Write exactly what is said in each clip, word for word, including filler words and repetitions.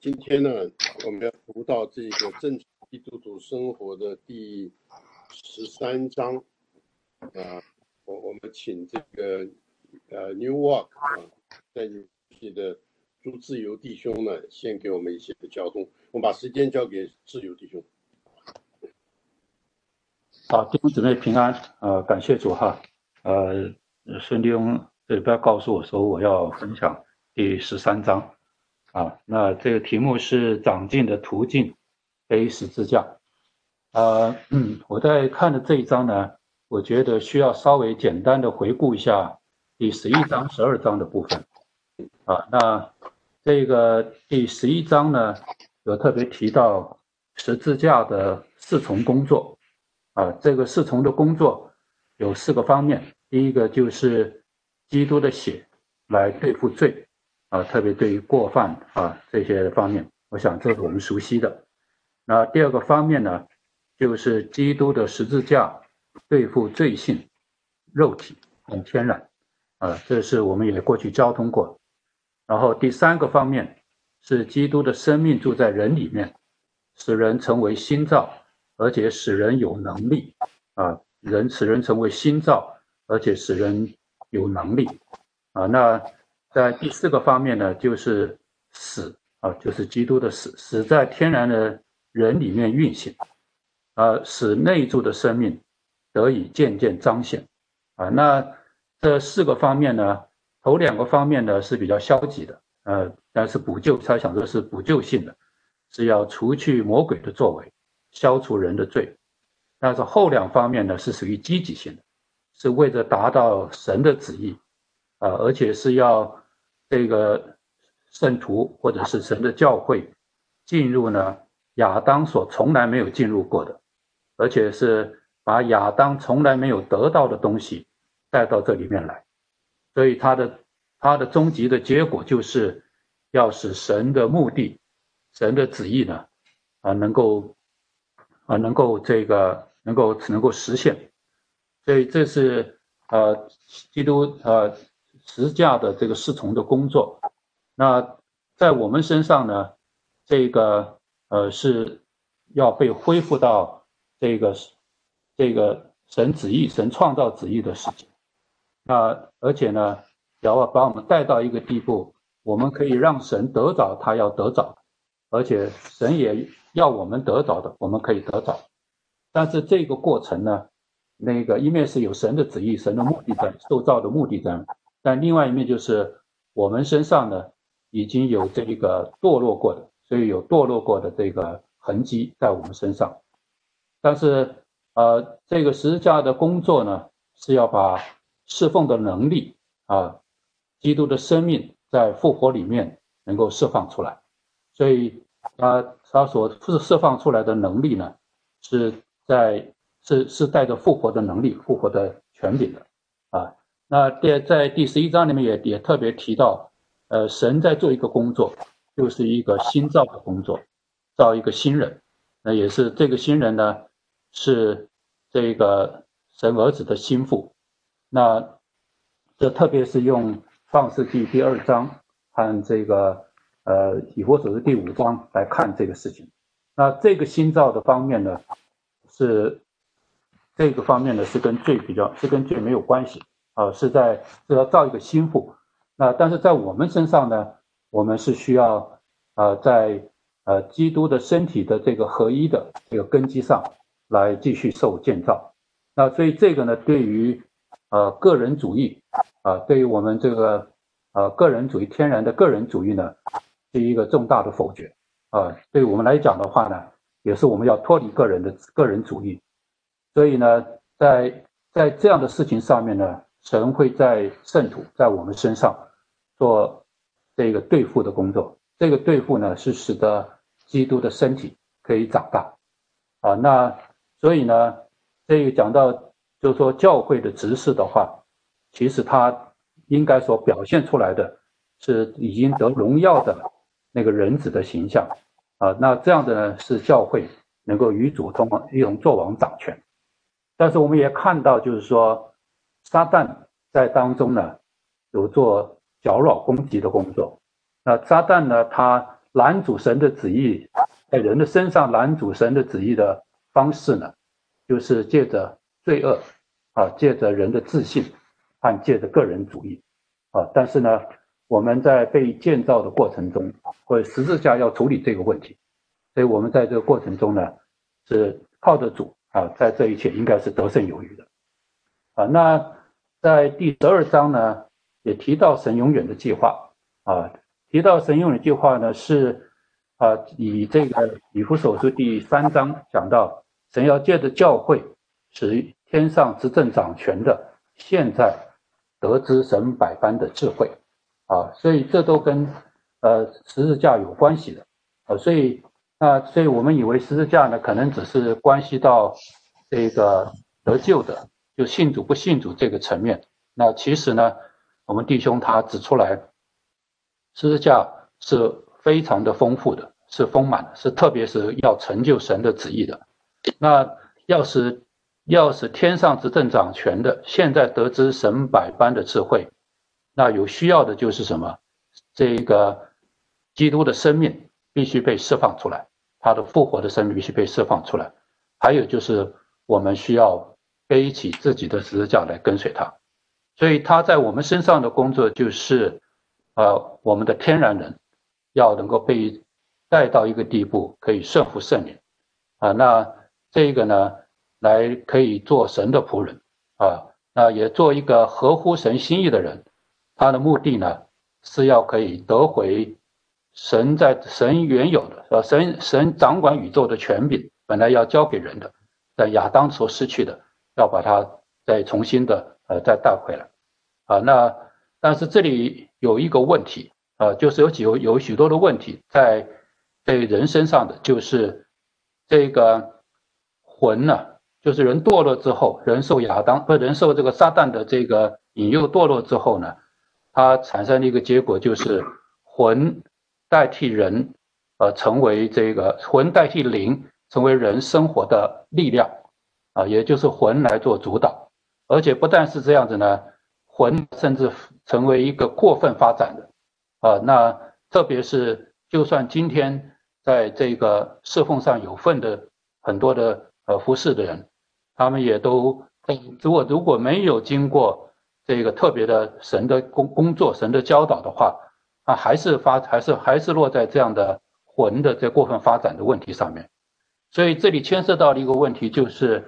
今天呢，我们要读到这个正常基督徒生活的第十三章啊，我我们请这个呃 New Walk 啊，在纽西的朱自由弟兄呢，先给我们一些的交通。我们把时间交给自由弟兄。 好，弟兄姊妹平安，呃，感谢主哈，呃，孙弟兄这里边告诉我说我要分享第十三章，啊，那这个题目是长进的途径，背十字架，呃，嗯，我在看的这一章呢，我觉得需要稍微简单的回顾一下第十一章、十二章的部分，啊，那这个第十一章呢，有特别提到十字架的四重工作。啊，这个四重的工作有四个方面，第一个就是基督的血来对付罪，啊，特别对于过犯啊这些方面，我想这是我们熟悉的。那第二个方面呢，就是基督的十字架对付罪性、肉体和天然，啊，这是我们也过去交通过。然后第三个方面是基督的生命住在人里面，使人成为新造。而且使人有能力啊，人使人成为新造，而且使人有能力啊。那在第四个方面呢，就是死啊，就是基督的死，死在天然的人里面运行，啊，使内住的生命得以渐渐彰显啊。那这四个方面呢，头两个方面呢是比较消极的，呃，但是补救，他想说是补救性的，是要除去魔鬼的作为。消除人的罪，但是后两方面呢是属于积极性的，是为着达到神的旨意啊、呃，而且是要这个圣徒或者是神的教会进入呢亚当所从来没有进入过的，而且是把亚当从来没有得到的东西带到这里面来，所以他的他的终极的结果就是要使神的目的、神的旨意呢啊能够。啊，能够这个能够能够实现，所以这是呃基督呃十字架的这个四重的工作。那在我们身上呢，这个呃是要被恢复到这个这个神旨意、神创造旨意的事情。那而且呢，要把我们带到一个地步，我们可以让神得着他要得着，而且神也要我们得着的，我们可以得着。但是这个过程呢，那个一面是有神的旨意、神的目的在，受造的目的在，但另外一面就是我们身上呢已经有这个堕落过的，所以有堕落过的这个痕迹在我们身上。但是呃，这个十字架的工作呢，是要把侍奉的能力啊，基督的生命在复活里面能够释放出来，所以他他所释放出来的能力呢，是在是是带着复活的能力、复活的权柄的啊。那在在第十一章里面也也特别提到，呃，神在做一个工作，就是一个新造的工作，造一个新人。那也是这个新人呢，是这个神儿子的心腹。那这特别是用创世纪第二章和这个呃以弗所书第五章来看这个事情。那这个新造的方面呢，是这个方面呢是跟罪比较是跟罪没有关系啊、呃，是在是要造一个心腹。那但是在我们身上呢，我们是需要呃在呃基督的身体的这个合一的这个根基上来继续受建造。那所以这个呢，对于呃个人主义啊、呃，对于我们这个呃个人主义天然的个人主义呢，是一个重大的否决啊、呃。对于我们来讲的话呢，也是我们要脱离个人的个人主义。所以呢，在在这样的事情上面呢，神会在圣徒在我们身上做这个对付的工作。这个对付呢，是使得基督的身体可以长大啊。那所以呢，这个讲到就是说教会的执事的话，其实他应该所表现出来的是已经得荣耀的那个人子的形象啊。那这样的呢，是教会能够与主同一同作王掌权。但是我们也看到，就是说，撒旦在当中呢，有做搅扰攻击的工作。那撒旦呢，他拦阻神的旨意，在人的身上拦阻神的旨意的方式呢，就是借着罪恶啊，借着人的自信和借着个人主义啊。但是呢，我们在被建造的过程中，或者十字架要处理这个问题，所以我们在这个过程中呢，是靠着主啊，在这一切应该是得胜有余的啊。那在第十二章呢，也提到神永远的计划啊，提到神永远计划呢是啊，以这个以弗所书第三章讲到，神要借着教会，使天上执政掌权的现在得知神百般的智慧啊，所以这都跟呃十字架有关系的啊，所以那所以我们以为十字架呢，可能只是关系到这个得救的，就信主不信主这个层面。那其实呢，我们弟兄他指出来，十字架是非常的丰富的，是丰满的，是特别是要成就神的旨意的。那要使要使天上执政掌权的，现在得知神百般的智慧，那有需要的就是什么？这个基督的生命必须被释放出来，他的复活的生命必须被释放出来。还有就是我们需要背起自己的十字架来跟随他。所以他在我们身上的工作就是，呃，我们的天然人要能够被带到一个地步，可以顺服圣灵啊。那这个呢，来可以做神的仆人啊，那也做一个合乎神心意的人。他的目的呢，是要可以得回神在神原有的，呃，神神掌管宇宙的权柄，本来要交给人的，在亚当所失去的，要把它再重新的呃再带回来啊。那但是这里有一个问题啊，就是有几有有许多的问题在在人身上的，就是这个魂呢、啊，就是人堕落之后，人受亚当不人受这个撒旦的这个引诱堕落之后呢，它产生的一个结果就是魂代替人，呃，成为这个魂代替灵，成为人生活的力量啊，也就是魂来做主导。而且不但是这样子呢，魂甚至成为一个过分发展的啊。那特别是就算今天在这个侍奉上有份的很多的呃服侍的人，他们也都如果如果没有经过这个特别的神的工工作、神的教导的话，啊，还是发还是还是落在这样的魂的这过分发展的问题上面。所以这里牵涉到的一个问题就是，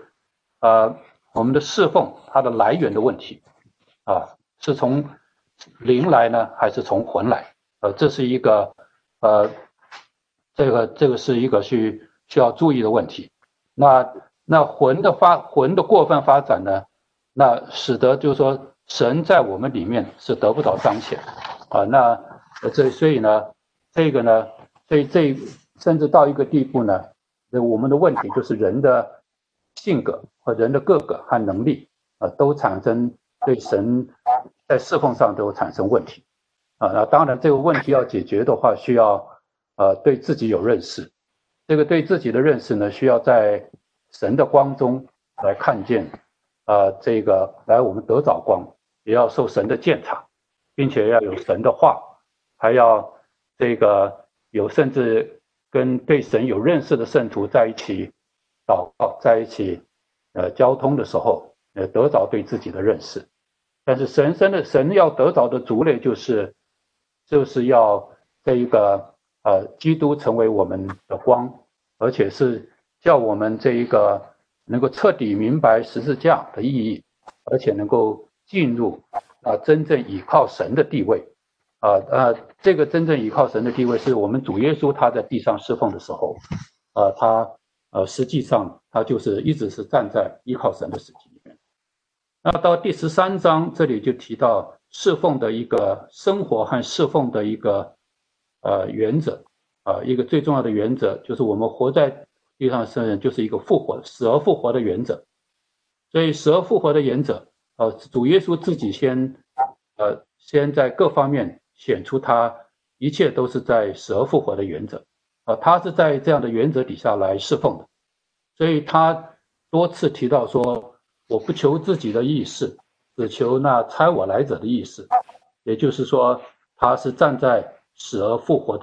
呃，我们的侍奉它的来源的问题，啊，是从灵来呢，还是从魂来？呃，这是一个呃，这个这个是一个需需要注意的问题。那那魂的发魂的过分发展呢，那使得就是说神在我们里面是得不到彰显啊。那这所以呢，这个呢，所以这甚至到一个地步呢，我们的问题就是人的性格和人的个个和能力啊，都产生对神在侍奉上都产生问题啊。那当然这个问题要解决的话，需要呃对自己有认识。这个对自己的认识呢，需要在神的光中来看见，呃，这个来我们得着光，也要受神的鉴察，并且要有神的话，还要这个有甚至跟对神有认识的圣徒在一起祷告，在一起呃交通的时候，呃得着对自己的认识。但是神神的神要得着的族类就是就是要这一个呃基督成为我们的光，而且是叫我们这一个能够彻底明白十字架的意义，而且能够进入啊真正倚靠神的地位啊啊这个真正倚靠神的地位是我们主耶稣他在地上侍奉的时候，啊他呃实际上他就是一直是站在依靠神的实际里面。那到第十三章这里就提到侍奉的一个生活和侍奉的一个呃原则啊、呃，一个最重要的原则就是我们活在地上的圣人就是一个复活死而复活的原则。所以死而复活的原则，呃，主耶稣自己先呃先在各方面显出他一切都是在死而复活的原则啊、呃，他是在这样的原则底下来侍奉的。所以他多次提到说，我不求自己的意思，只求那差我来者的意思。也就是说，他是站在死而复活的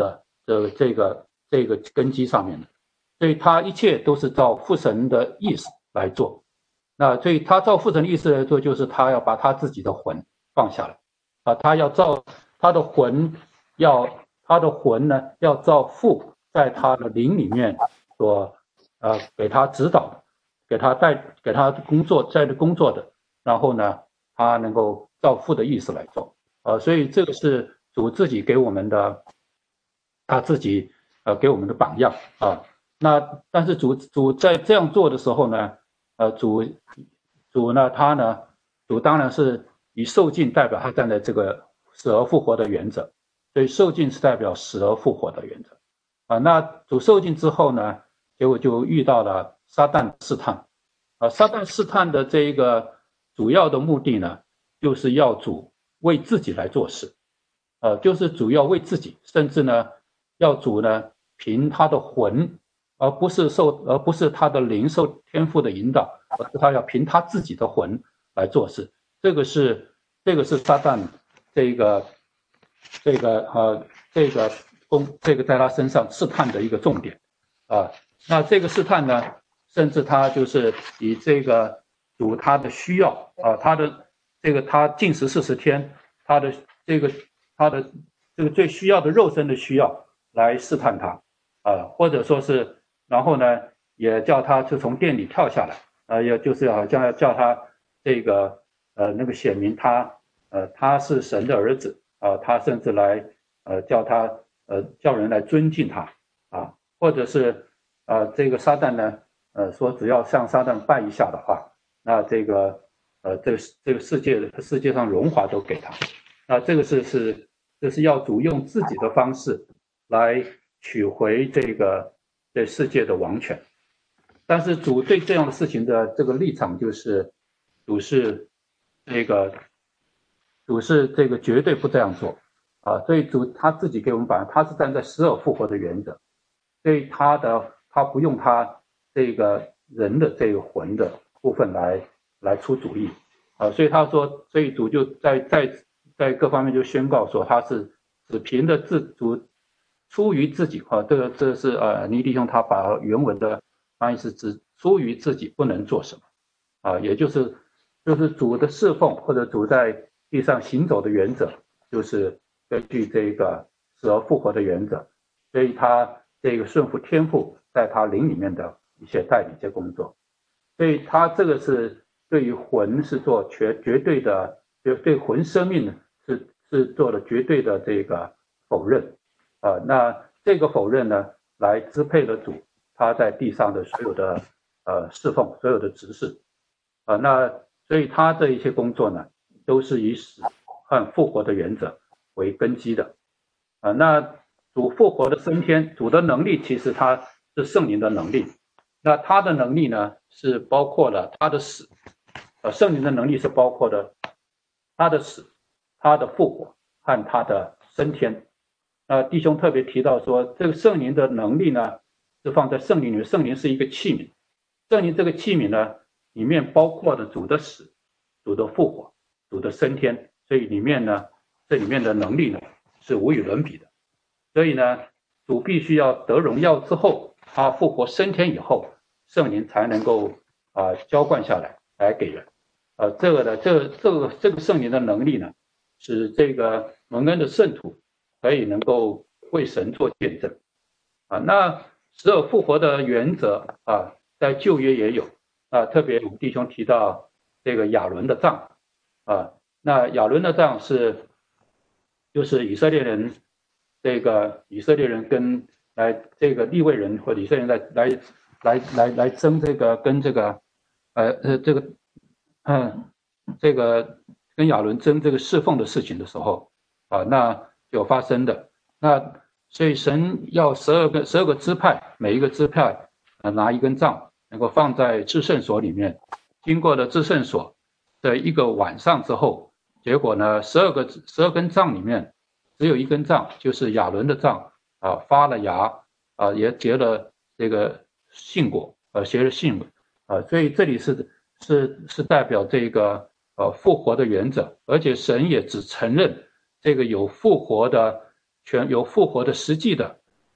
的这个这个根基上面的，所以他一切都是照父神的意思来做。那所以他照父神的意思来做，就是他要把他自己的魂放下来啊，他要照他的魂要他的魂呢要照父在他的灵里面所呃给他指导，给他带给他工作在的工作的，然后呢他能够照父的意思来做啊，所以这个是主自己给我们的，他自己呃给我们的榜样啊。那但是主主在这样做的时候呢，呃主主呢他呢主当然是以受尽代表他站在这个死而复活的原则，所以受尽是代表死而复活的原则啊。那主受尽之后呢，结果就遇到了撒旦试探啊。撒旦试探的这一个主要的目的呢，就是要主为自己来做事，呃，就是主要为自己，甚至呢要主呢凭他的魂，而不是受而不是他的灵受天父的引导，而是他要凭他自己的魂来做事。这个是这个是撒旦这个这个呃这个攻这个在他身上试探的一个重点啊。那这个试探呢，甚至他就是以这个主他的需要啊，他的这个他禁食四十天，他的这个他的这个最需要的肉身的需要来试探他啊，或者说是然后呢也叫他就从殿里跳下来啊，也就是好像要叫他这个呃那个显明他呃他是神的儿子啊，他甚至来呃叫他呃叫人来尊敬他啊，或者是呃这个撒旦呢呃说只要向撒旦拜一下的话，那这个呃这个这个世界世界上荣华都给他，那这个是是这是要主用自己的方式来取回这个这世界的王权。但是主对这样的事情的这个立场就是主是这个主是这个绝对不这样做啊，所以主他自己给我们讲，他是站在死而复活的原则，所以他的他不用他这个人的这个魂的部分来来出主意啊，所以他说，所以主就在在在各方面就宣告说，他是只凭着自主出于自己啊，这个这是呃倪弟兄他把原文的翻译是指出于自己不能做什么啊，也就是就是主的侍奉或者主在地上行走的原则，就是根据这个死而复活的原则，所以他这个顺服天父在他灵里面的一些带领一些工作，所以他这个是对于魂是做绝绝对的，对对魂生命呢是是做了绝对的这个否认啊、呃，那这个否认呢，来支配了主他在地上的所有的呃侍奉，所有的执事啊、呃，那所以他的一些工作呢，都是以死和复活的原则为根基的啊、呃。那主复活的升天，主的能力其实他是圣灵的能力，那他的能力呢是包括了他的死，呃，圣灵的能力是包括的他的死、他的复活和他的升天。那弟兄特别提到说，这个圣灵的能力呢是放在圣灵里面，圣灵是一个器皿，圣灵这个器皿呢里面包括了主的死、主的复活、主的升天，所以里面呢这里面的能力呢是无与伦比的。所以呢，主必须要得荣耀之后，他复活升天以后，圣灵才能够啊、呃、浇灌下来来给人。呃，这个的这这个这个圣灵的能力呢，使这个蒙恩的圣徒可以能够为神做见证啊。那死而复活的原则啊，在旧约也有啊，特别我们弟兄提到这个亚伦的杖啊，那亚伦的杖是就是以色列人。这个以色列人跟来这个利未人或者以色列人来来来来来争这个跟这个呃呃这个嗯这个跟亚伦争这个侍奉的事情的时候啊，那有发生的。那所以神要十二个十二个支派，每一个支派呃拿一根杖，能够放在至圣所里面，经过了至圣所的一个晚上之后，结果呢十二个十二根杖里面。只有一根杖，就是亚伦的杖啊，发了芽啊，也结了这个杏果，呃，结了杏果啊，所以这里是是是代表这个呃复活的原则，而且神也只承认这个有复活的全有复活的实际的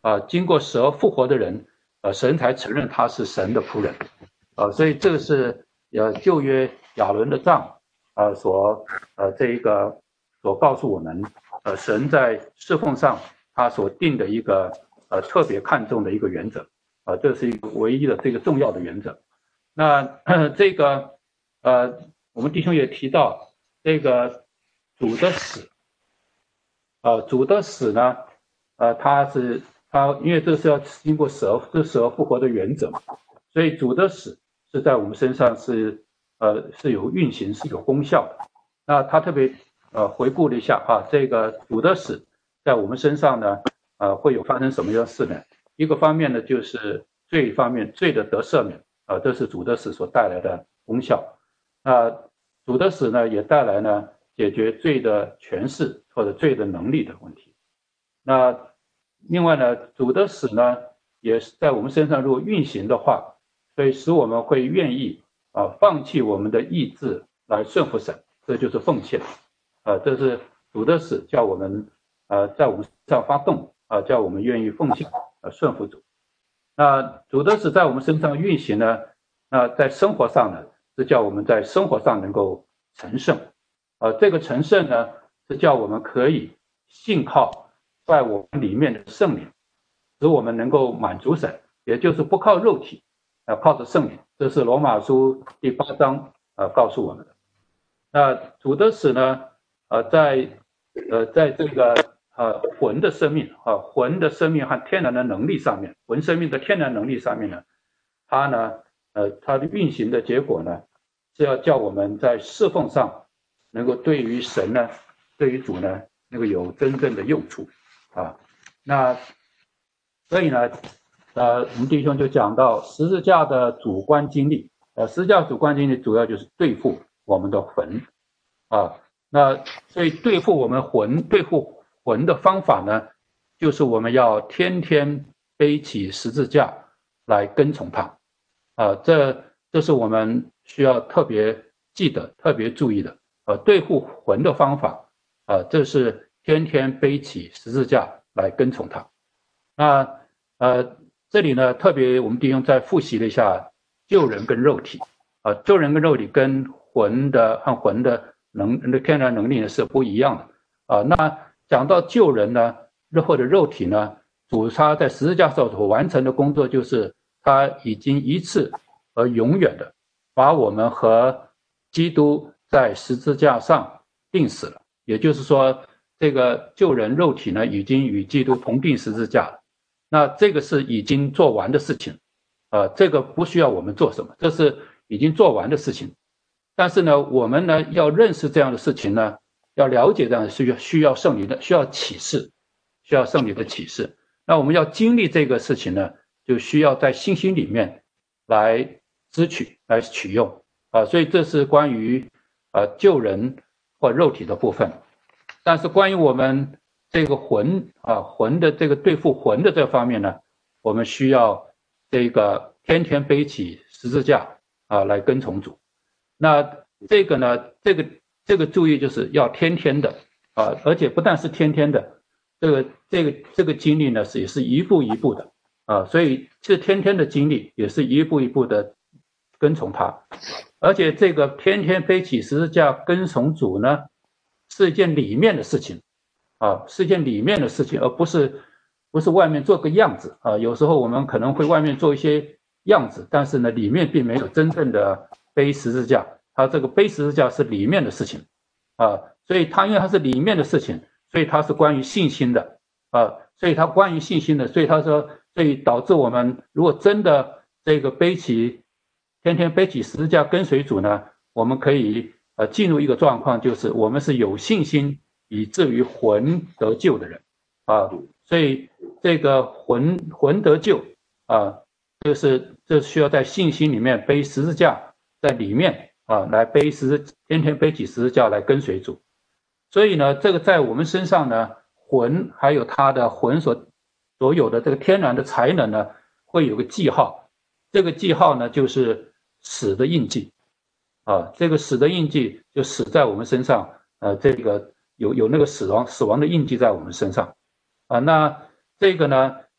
啊，经过死而复活的人，呃，神才承认他是神的仆人，啊，所以这个是呃旧约亚伦的杖，呃所呃这一个所告诉我们，呃神在侍奉上他所定的一个呃特别看重的一个原则，啊，这是一个唯一的这个重要的原则。那这个呃我们弟兄也提到这个主的死，呃主的死呢，呃他是他因为这是要经过死而这死而复活的原则嘛，所以主的死是在我们身上是呃是有运行是有功效的。那他特别呃回顾了一下啊，这个主的死在我们身上呢，呃会有发生什么样的事呢？一个方面呢就是罪方面，罪的得赦免啊、呃，这是主的死所带来的功效。那主的死呢也带来呢解决罪的权势或者罪的能力的问题。那另外呢，主的死呢也是在我们身上如果运行的话，所以使我们会愿意啊放弃我们的意志来顺服神，这就是奉献啊，这是主的死叫我们啊在我们身上发动啊，叫我们愿意奉献啊顺服主。那主的死在我们身上运行呢，那在生活上呢是叫我们在生活上能够成圣，啊这个成圣呢是叫我们可以信靠在我们里面的圣灵，使我们能够满足神，也就是不靠肉体，呃，靠着圣灵。这是罗马书第八章呃告诉我们的。那主的死呢，呃，在呃在这个呃魂的生命啊，魂的生命和天然的能力上面，魂生命的天然能力上面呢，它呢，呃，它的运行的结果呢，是要叫我们在侍奉上能够对于神呢，对于主呢，那个有真正的用处。啊，那所以呢，呃，我们弟兄就讲到十字架的主观经历，呃，十字架主观经历主要就是对付我们的魂，啊，那所以对付我们魂、对付魂的方法呢，就是我们要天天背起十字架来跟从他，啊，这这是我们需要特别记得、特别注意的，呃，对付魂的方法，啊，这是天天背起十字架来跟从他。那呃，这里呢，特别我们弟兄再复习了一下旧人跟肉体，啊，旧人跟肉体跟魂的和魂的能的天然能力呢是不一样的，啊，那讲到旧人呢，或者肉体呢，主他在十字架上所完成的工作就是他已经一次而永远的把我们和基督在十字架上钉死了，也就是说，这个旧人肉体呢，已经与基督同钉十字架了。那这个是已经做完的事情，呃，这个不需要我们做什么，这是已经做完的事情。但是呢，我们呢要认识这样的事情呢，要了解这样的需要需要圣灵的，需要启示，需要圣灵的启示。那我们要经历这个事情呢，就需要在信心里面来支取，来取用啊。所以这是关于呃旧人或肉体的部分。但是关于我们这个魂啊魂的这个对付魂的这方面呢，我们需要这个天天背起十字架啊来跟从主。那这个呢，这个这个注意就是要天天的啊，而且不但是天天的，这个这个这个经历呢是也是一步一步的啊，所以是天天的经历，也是一步一步的跟从他。而且这个天天背起十字架跟从主呢，是一件里面的事情啊，是一件里面的事情，而不是不是外面做个样子啊。有时候我们可能会外面做一些样子，但是呢，里面并没有真正的背十字架。它这个背十字架是里面的事情啊，所以它因为它是里面的事情，所以它是关于信心的啊，所以它关于信心的，所以他说，所以导致我们如果真的这个背起天天背起十字架跟随主呢，我们可以呃进入一个状况，就是我们是有信心以至于魂得救的人啊，所以这个魂魂得救啊，就是这需要在信心里面背十字架在里面啊，来背十天天背起十字架来跟随主。所以呢，这个在我们身上呢，魂还有他的魂所所有的这个天然的才能呢，会有个记号。这个记号呢，就是死的印记啊。这个死的印记就死在我们身上，呃，这个有有那个死亡死亡的印记在我们身上啊。那这个呢，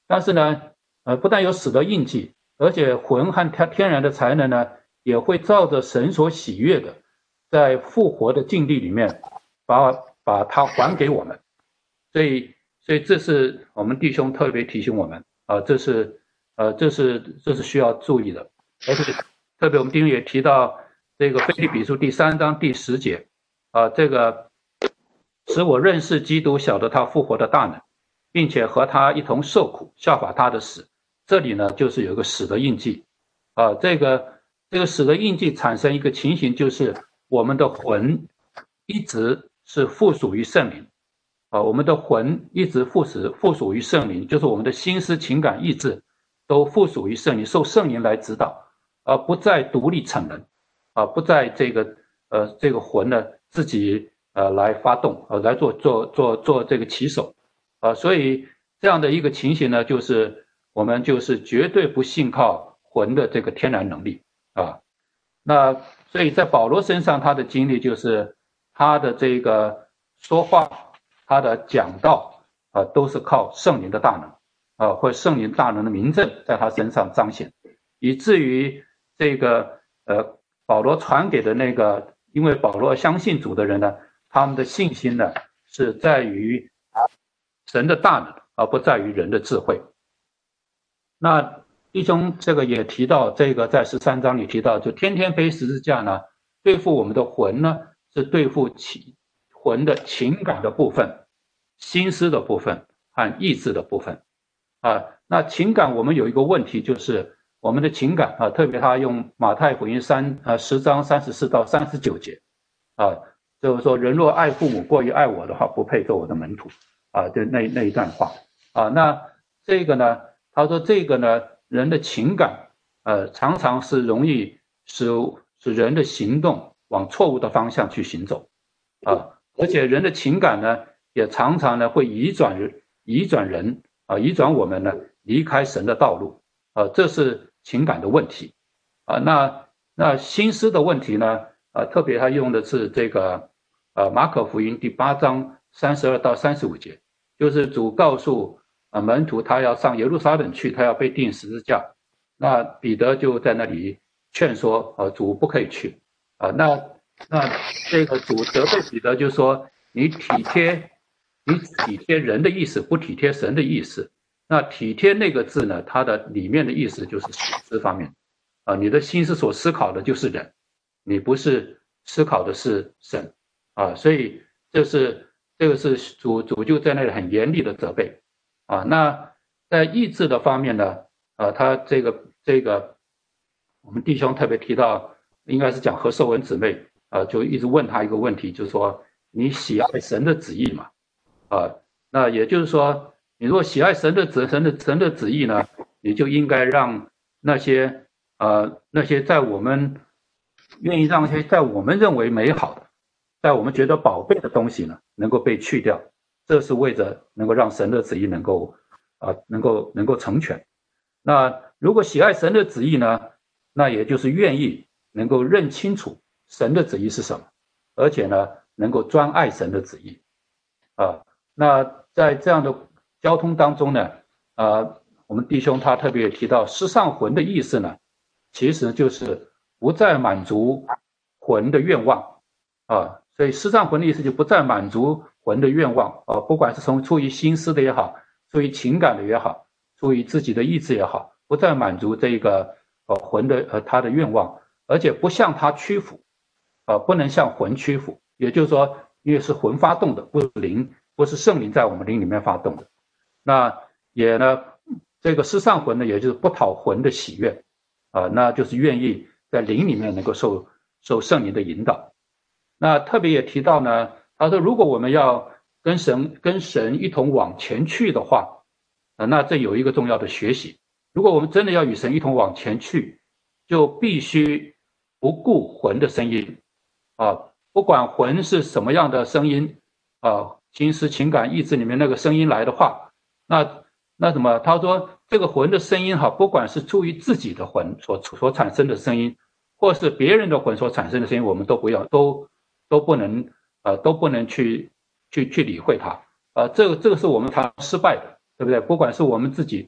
但是呢，呃，不但有死的印记，而且魂和天天然的才能呢，也会照着神所喜悦的，在复活的境地里面，把把它还给我们。所以，所以这是我们弟兄特别提醒我们啊、呃，这是呃，这是这是需要注意的。而且特别我们弟兄也提到这个腓立比书第三章第十节啊、呃，这个使我认识基督，晓得他复活的大能，并且和他一同受苦，效法他的死。这里呢，就是有一个死的印记啊、呃，这个这个死的印记产生一个情形，就是我们的魂一直是附属于圣灵。啊，我们的魂一直附属附属于圣灵，就是我们的心思、情感、意志都附属于圣灵，受圣灵来指导，而不再独立成人，啊，不在这个呃这个魂呢自己呃来发动，呃来做做做做这个骑手，啊，所以这样的一个情形呢，就是我们就是绝对不信靠魂的这个天然能力啊。那所以在保罗身上，他的经历就是他的这个说话。他的讲道啊、呃，都是靠圣灵的大能啊、呃，或圣灵大能的明证在他身上彰显，以至于这个呃保罗传给的那个，因为保罗相信主的人呢，他们的信心呢是在于神的大能，而不在于人的智慧。那弟兄这个也提到，这个在十三章里提到，就天天背十字架呢，对付我们的魂呢，是对付其。魂的情感的部分、心思的部分和意志的部分啊，那情感我们有一个问题，就是我们的情感啊，特别他用马太福音三啊十章三十四到三十九节啊，就是说人若爱父母过于爱我的话，不配做我的门徒啊，就那那一段话啊，那这个呢，他说这个呢，人的情感呃常常是容易使使人的行动往错误的方向去行走啊。而且人的情感呢，也常常呢会移转人、移转人啊，移转我们呢离开神的道路啊，这是情感的问题啊。那那心思的问题呢啊，特别他用的是这个呃马可福音第八章三十二到三十五节，就是主告诉啊门徒他要上耶路撒冷去，他要被钉十字架，那彼得就在那里劝说啊主不可以去啊，那。那这个主责备彼得就说：“你体贴，你体贴人的意思，不体贴神的意思。那体贴那个字呢，它的里面的意思就是心思方面啊，你的心思所思考的就是人，你不是思考的是神啊。所以这是这个是主主就在那里很严厉的责备啊。那在意志的方面呢，啊，他这个这个我们弟兄特别提到，应该是讲何寿文姊妹。”呃，就一直问他一个问题，就是说你喜爱神的旨意嘛？啊，那也就是说，你如果喜爱神的旨神的神的旨意呢，你就应该让那些呃那些在我们愿意让那些在我们认为美好的，在我们觉得宝贝的东西呢，能够被去掉，这是为着能够让神的旨意能够啊、呃、能够能够成全。那如果喜爱神的旨意呢，那也就是愿意能够认清楚。神的旨意是什么？而且呢，能够专爱神的旨意啊。那在这样的交通当中呢，啊，我们弟兄他特别提到，失丧魂的意思呢，其实就是不再满足魂的愿望啊。所以失丧魂的意思就不再满足魂的愿望啊，不管是从出于心思的也好，出于情感的也好，出于自己的意志也好，不再满足这个呃魂的呃他的愿望，而且不向他屈服。啊，不能向魂屈服，也就是说，因为是魂发动的，不是灵，不是圣灵在我们灵里面发动的。那也呢，这个失丧魂呢，也就是不讨魂的喜悦，啊，那就是愿意在灵里面能够受受圣灵的引导。那特别也提到呢，他说，如果我们要跟神跟神一同往前去的话，啊，那这有一个重要的学习。如果我们真的要与神一同往前去，就必须不顾魂的声音。啊，不管魂是什么样的声音，啊，心思、情感、意志里面那个声音来的话，那那什么？他说这个魂的声音哈，不管是出于自己的魂所所产生的声音，或是别人的魂所产生的声音，我们都不要，都都不能，呃，都不能去去去理会它，啊，这个这个是我们常失败的，对不对？不管是我们自己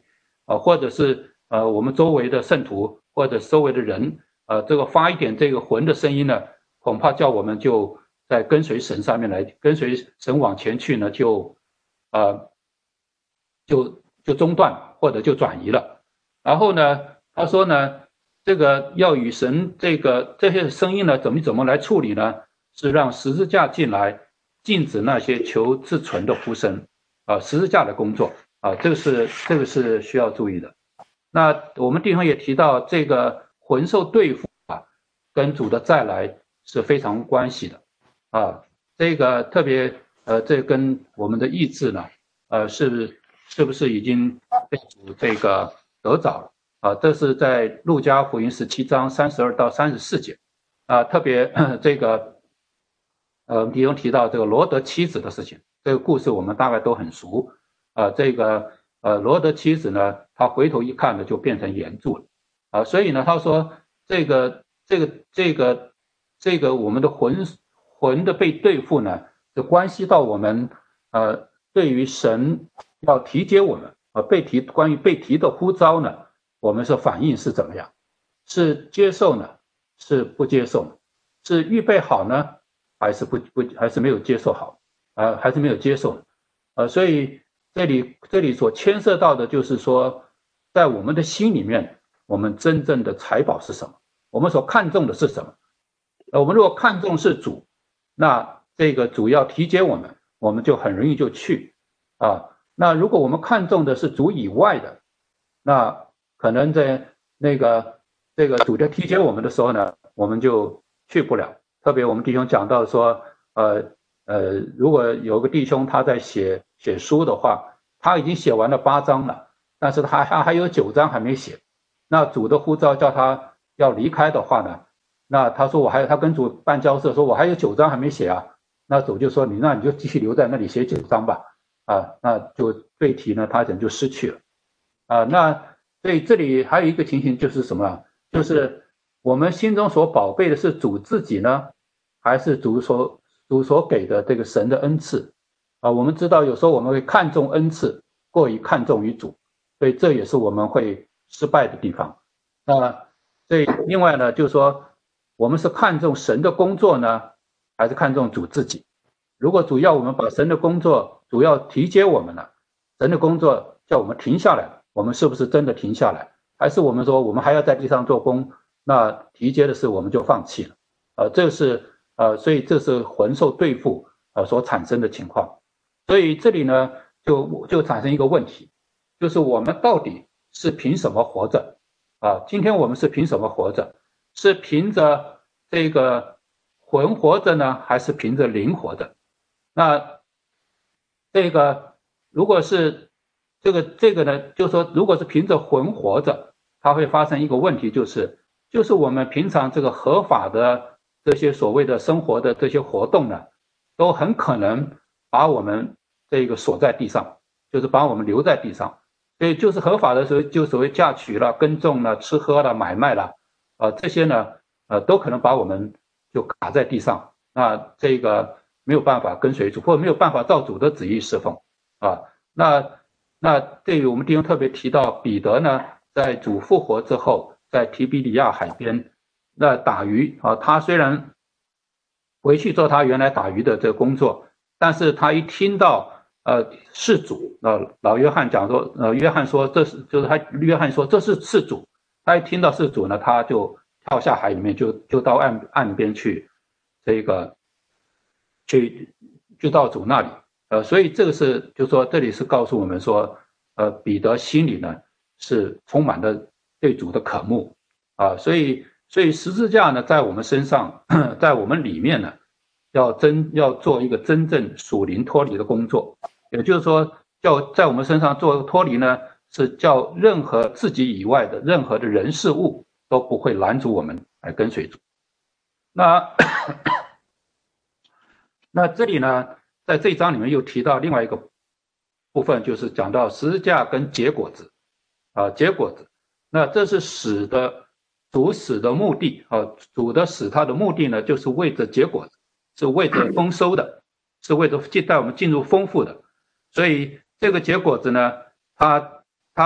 啊，或者是呃我们周围的圣徒或者周围的人，呃，这个发一点这个魂的声音呢，恐怕叫我们就在跟随神上面来，跟随神往前去呢，就呃就就中断或者就转移了。然后呢，他说呢，这个要与神这个这些声音呢，怎么怎么来处理呢？是让十字架进来，禁止那些求自存的呼声啊，十字架的工作啊，这个是这个是需要注意的。那我们弟兄也提到，这个魂兽对付啊，跟主的再来是非常关系的啊。这个特别呃，这跟我们的意志呢，呃，是是不是已经被主这个得着了啊？这是在路加福音十七章三十二到三十四节啊，特别这个呃，弟兄提到这个罗德妻子的事情，这个故事我们大概都很熟啊。这个呃，罗德妻子呢，他回头一看呢，就变成岩柱了啊。所以呢，他说这个这个这个这个我们的魂魂的被对付呢，是关系到我们呃对于神要提接我们啊，被提关于被提的呼召呢，我们是反应是怎么样？是接受呢？是不接受呢？是预备好呢？还是不不还是没有接受好啊？还是没有接受呃，所以这里这里所牵涉到的就是说，在我们的心里面，我们真正的财宝是什么？我们所看重的是什么？呃，我们如果看重是主，那这个主要提接我们，我们就很容易就去啊。那如果我们看重的是主以外的，那可能在那个这个主在提接我们的时候呢，我们就去不了。特别我们弟兄讲到说，呃呃，如果有个弟兄他在写写书的话，他已经写完了八章了，但是他还还有九章还没写，那主的呼召叫他要离开的话呢，那他说我还有他跟主办交涉说我还有九章还没写啊，那主就说你那你就继续留在那里写九章吧，啊，那就对题呢他人就失去了啊。那所以这里还有一个情形就是什么，就是我们心中所宝贝的是主自己呢，还是主所主所给的这个神的恩赐啊？我们知道有时候我们会看重恩赐过于看重于主，所以这也是我们会失败的地方。那所以另外呢，就是说我们是看重神的工作呢，还是看重主自己？如果主要我们把神的工作主要提接我们了，神的工作叫我们停下来，我们是不是真的停下来？还是我们说我们还要在地上做工，那提接的事我们就放弃了？呃，这是呃，所以这是魂兽对付呃所产生的情况。所以这里呢，就就产生一个问题，就是我们到底是凭什么活着啊？今天我们是凭什么活着？是凭着这个魂活着呢，还是凭着灵活着？那这个如果是这个这个呢，就是说，如果是凭着魂活着，它会发生一个问题，就是就是我们平常这个合法的这些所谓的生活的这些活动呢，都很可能把我们这个锁在地上，就是把我们留在地上。所以就是合法的时候，就所谓嫁娶了、耕种了、吃喝了、买卖了，呃，这些呢，呃，都可能把我们就卡在地上。那这个没有办法跟随主，或者没有办法照主的旨意侍奉啊。那那对于我们弟兄特别提到彼得呢，在主复活之后，在提比里亚海边那打鱼啊，他虽然回去做他原来打鱼的这个工作，但是他一听到呃是主，呃老约翰讲说，呃约翰说这是就是他约翰说这是是主，他一听到是主呢，他就跳下海里面就就到岸岸边去，这个去就到主那里。呃，所以这个是，就说这里是告诉我们说，呃，彼得心里呢是充满了对主的渴慕啊，所以所以十字架呢在我们身上，在我们里面呢，要真要做一个真正属灵脱离的工作，也就是说，叫在我们身上做脱离呢，是叫任何自己以外的任何的人事物都不会拦阻我们来跟随主。那那这里呢？在这一章里面又提到另外一个部分，就是讲到十字架跟结果子啊，结果子。那这是死的主死的目的啊，主的死他的目的呢，就是为着结果子，是为着丰收的，是为着带我们进入丰富的。所以这个结果子呢，他他说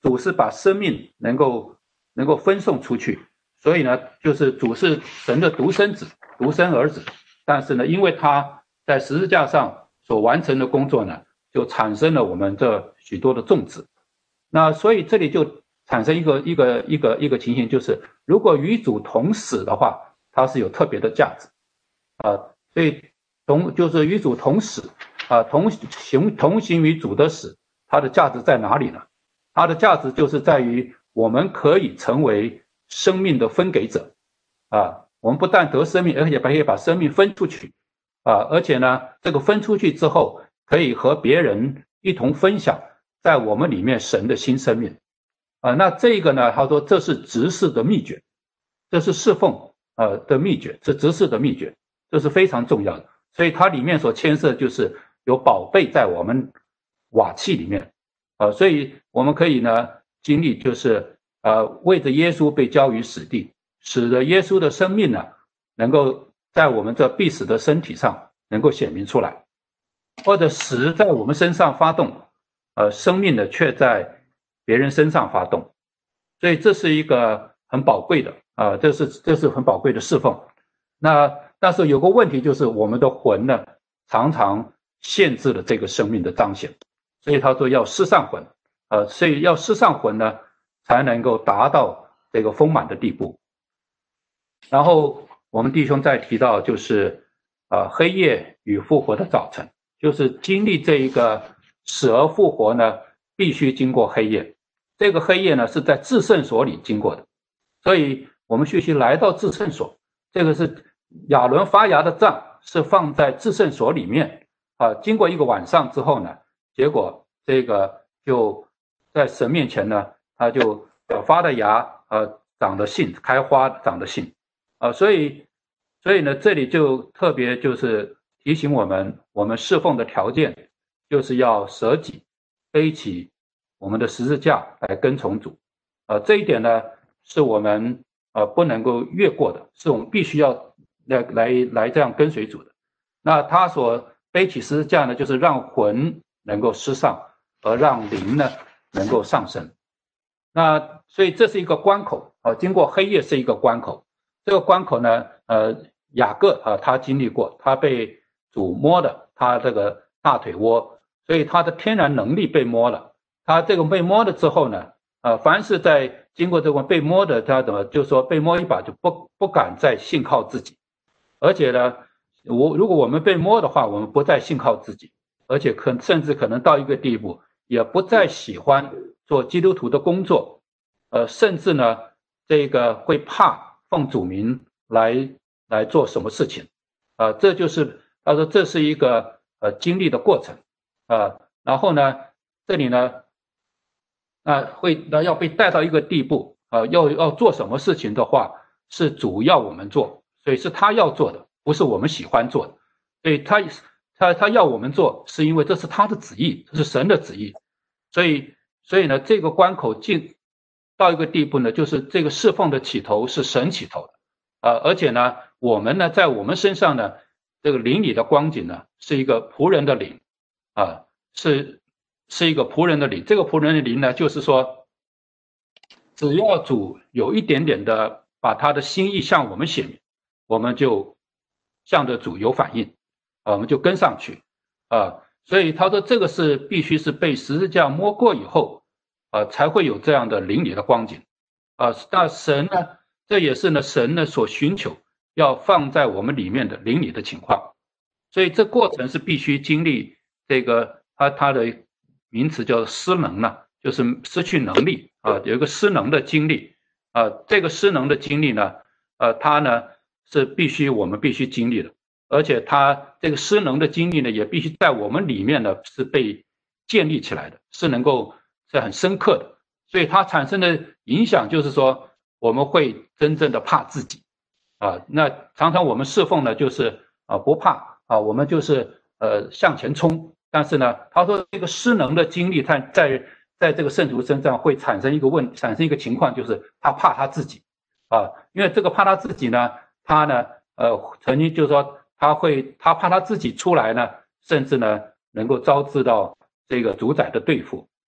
主是把生命能够能够分送出去，所以呢，就是主是神的独生子、独生儿子，但是呢，因为他在十字架上所完成的工作呢，就产生了我们这许多的种子。那所以这里就产生一个一个一个一个情形，就是如果与主同死的话，它是有特别的价值啊。所以同就是与主同死啊，同行同行与主的死，它的价值在哪里呢？它的价值就是在于我们可以成为生命的分给者啊，我们不但得生命，而且可以把生命分出去啊，而且呢，这个分出去之后，可以和别人一同分享在我们里面神的新生命啊。那这个呢，他说这是执事的秘诀，这是侍奉呃的秘诀，是执事的秘诀，这是非常重要的。所以它里面所牵涉就是有宝贝在我们瓦器里面啊，所以我们可以呢经历就是呃为着耶稣被交于死地，使得耶稣的生命呢能够在我们这必死的身体上能够显明出来，或者死在我们身上发动，呃生命呢却在别人身上发动，所以这是一个很宝贵的啊、呃，这是这是很宝贵的侍奉。那但是有个问题就是我们的魂呢常常限制了这个生命的彰显，所以他说要失散魂，呃，所以要失散魂呢才能够达到这个丰满的地步。然后我们弟兄再提到就是呃黑夜与复活的早晨，就是经历这一个死而复活呢必须经过黑夜，这个黑夜呢是在至圣所里经过的，所以我们必须来到至圣所，这个是亚伦发芽的杖是放在至圣所里面啊，经过一个晚上之后呢，结果这个就在神面前呢，它就发的芽呃长的杏，开花长的杏啊，所以所以呢这里就特别就是提醒我们，我们侍奉的条件就是要舍己，背起我们的十字架来跟从主啊，这一点呢是我们呃不能够越过的，是我们必须要来来来这样跟随主的。那他所背起十字架呢，就是让魂能够失丧，而让灵呢能够上升。那所以这是一个关口啊，经过黑夜是一个关口。这个关口呢，呃，雅各啊，他经历过，他被主摸了他这个大腿窝，所以他的天然能力被摸了。他这个被摸了之后呢，呃，凡是在经过这个被摸的，他怎么就说被摸一把就不不敢再信靠自己，而且呢，我如果我们被摸的话，我们不再信靠自己，而且可甚至可能到一个地步，也不再喜欢做基督徒的工作，呃，甚至呢，这个会怕奉主名来来做什么事情，啊、呃，这就是他说这是一个呃经历的过程啊、呃，然后呢，这里呢。那、呃、会那要被带到一个地步啊、呃，要要做什么事情的话，是主要我们做，所以是他要做的，不是我们喜欢做的，所以他他他要我们做，是因为这是他的旨意，这是神的旨意，所以所以呢，这个关口进到一个地步呢，就是这个侍奉的起头是神起头的啊、呃，而且呢，我们呢在我们身上呢，这个灵里的光景呢，是一个仆人的灵啊、呃，是。是一个仆人的灵，这个仆人的灵呢，就是说，只要主有一点点的把他的心意向我们显明，我们就向着主有反应，啊，我们就跟上去，啊，所以他说这个是必须是被十字架摸过以后，啊，才会有这样的灵里的光景，啊，那神呢，这也是呢神呢所寻求要放在我们里面的灵里的情况，所以这过程是必须经历这个他他的。名词叫失能呢，就是失去能力啊，有一个失能的经历啊，这个失能的经历呢，呃，它呢是必须我们必须经历的，而且它这个失能的经历呢，也必须在我们里面呢是被建立起来的，是能够是很深刻的，所以它产生的影响就是说，我们会真正的怕自己啊，那常常我们侍奉呢就是啊不怕啊，我们就是呃向前冲。但是呢，他说这个失能的经历，他在在这个圣徒身上会产生一个问，产生一个情况，就是他怕他自己啊，因为这个怕他自己呢，他呢，呃，曾经就是说他会，他怕他自己出来呢，甚至呢能够招致到这个主宰的对付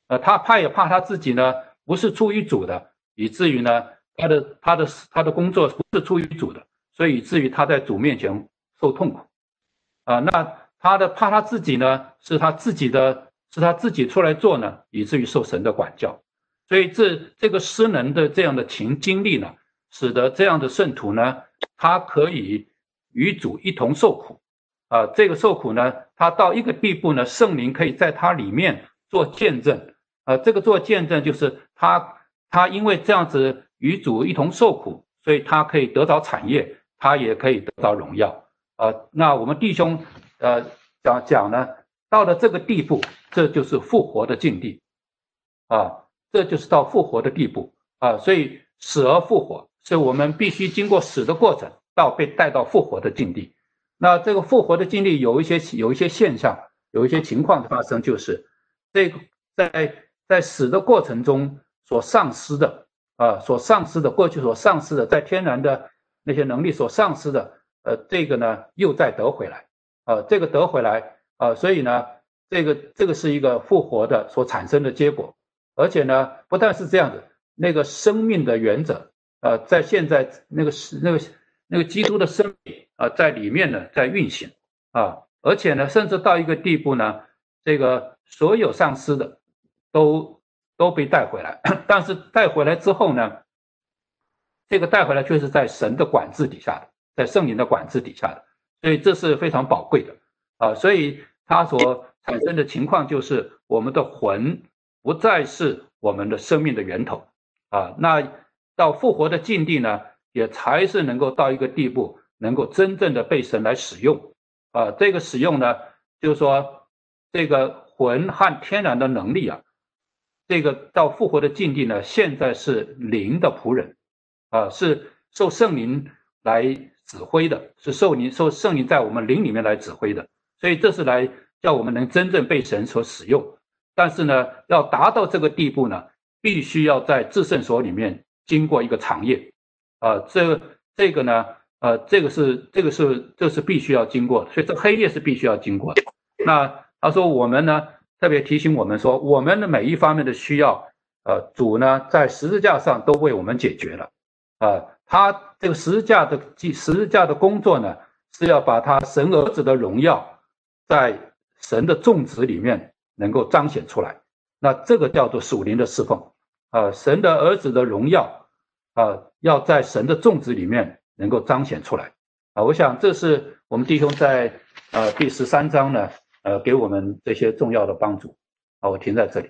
呃，他怕也怕他自己呢不是出于主的，以至于呢他的他的他的工作不是出于主的，所以以至于他在主面前受痛苦。啊、呃，那他的怕他自己呢是他自己的是他自己出来做呢，以至于受神的管教。所以这这个失能的这样的情经历呢，使得这样的圣徒呢，他可以与主一同受苦。啊、呃，这个受苦呢，他到一个地步呢，圣灵可以在他里面做见证。呃，这个做见证就是他他因为这样子与主一同受苦，所以他可以得到产业，他也可以得到荣耀。呃，那我们弟兄呃讲讲呢，到了这个地步，这就是复活的境地啊，这就是到复活的地步啊，所以死而复活，是我们必须经过死的过程，到被带到复活的境地。那这个复活的境地有一些有一些现象，有一些情况的发生，就是这个在在死的过程中所丧失的啊，所丧失的过去所丧失的，在天然的那些能力所丧失的。呃，这个呢又再得回来，呃，这个得回来，呃，所以呢，这个这个是一个复活的所产生的结果，而且呢，不但是这样的，那个生命的原则，呃，在现在那个是那个那个基督的生命啊、呃，在里面呢在运行啊，而且呢，甚至到一个地步呢，这个所有丧失的都都被带回来，但是带回来之后呢，这个带回来却是在神的管制底下的。在圣灵的管制底下的，所以这是非常宝贵的啊。所以它所产生的情况就是，我们的魂不再是我们的生命的源头啊。那到复活的境地呢，也才是能够到一个地步，能够真正的被神来使用啊。这个使用呢，就是说这个魂和天然的能力啊，这个到复活的境地呢，现在是灵的仆人啊，是受圣灵来指挥的，是受灵受圣灵在我们灵里面来指挥的，所以这是来叫我们能真正被神所使用。但是呢，要达到这个地步呢，必须要在至圣所里面经过一个长夜，啊、呃，这这个呢，呃，这个是这个是这是必须要经过的，所以这黑夜是必须要经过的。那他说我们呢，特别提醒我们说，我们的每一方面的需要，呃，主呢在十字架上都为我们解决了。啊，他这个十字架的十字架的工作呢，是要把他神儿子的荣耀在神的众子里面能够彰显出来。那这个叫做属灵的侍奉啊，神的儿子的荣耀啊，要在神的众子里面能够彰显出来啊。我想这是我们弟兄在呃第十三章呢，呃给我们这些重要的帮助。好，我停在这里。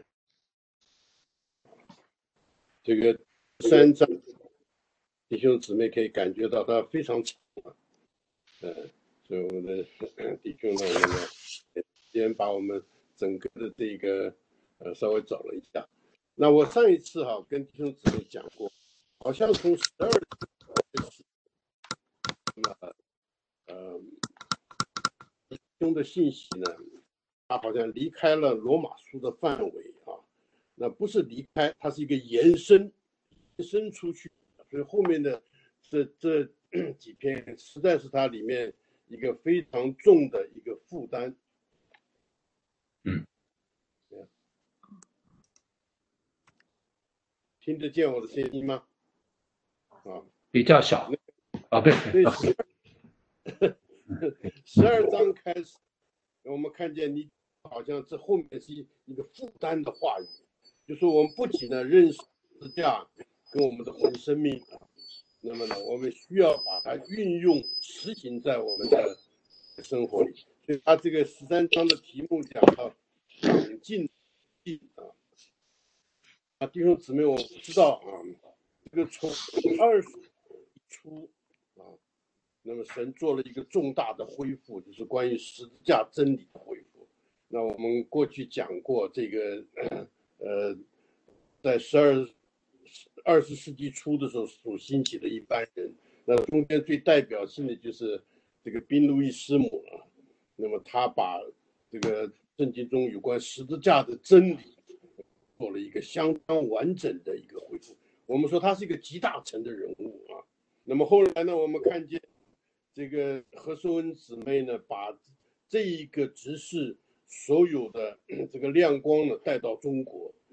这个三章。弟兄姊妹可以感觉到它非常长，呃，所以我们的弟兄呢，我们呢，先把我们整个的这个呃稍微找了一下。那我上一次哈、啊、跟弟兄姊妹讲过，好像从十二开始，那呃，弟兄的信息呢，他好像离开了罗马书的范围啊，那不是离开，它是一个延伸，延伸出去。所以后面的这这几篇实在是它里面一个非常重的一个负担。 嗯， 听得见我的声音吗？啊， 比较小啊，对对。 十二章开始，我们看见你好像这后面是一个负担的话语，就是我们不仅呢认识十字架跟我们的魂生命。那么呢，我们需要把它运用实行在我们的生活里。所以他这个十三章的题目讲到长进啊，啊，弟兄姊妹，我知道啊，这个从二十初啊，那么神做了一个重大的恢复，就是关于十字架真理的恢复。那我们过去讲过这个，呃，在十二。二十世纪初的时候所兴起的一般人，那中间最代表性的就是这个宾路易师母了。那么他把这个圣经中有关十字架的真理做了一个相当完整的一个恢复。我们说他是一个集大成的人物啊。那么后来呢，我们看见这个何寿恩姊妹呢，把这一个执事所有的这个亮光呢带到中国。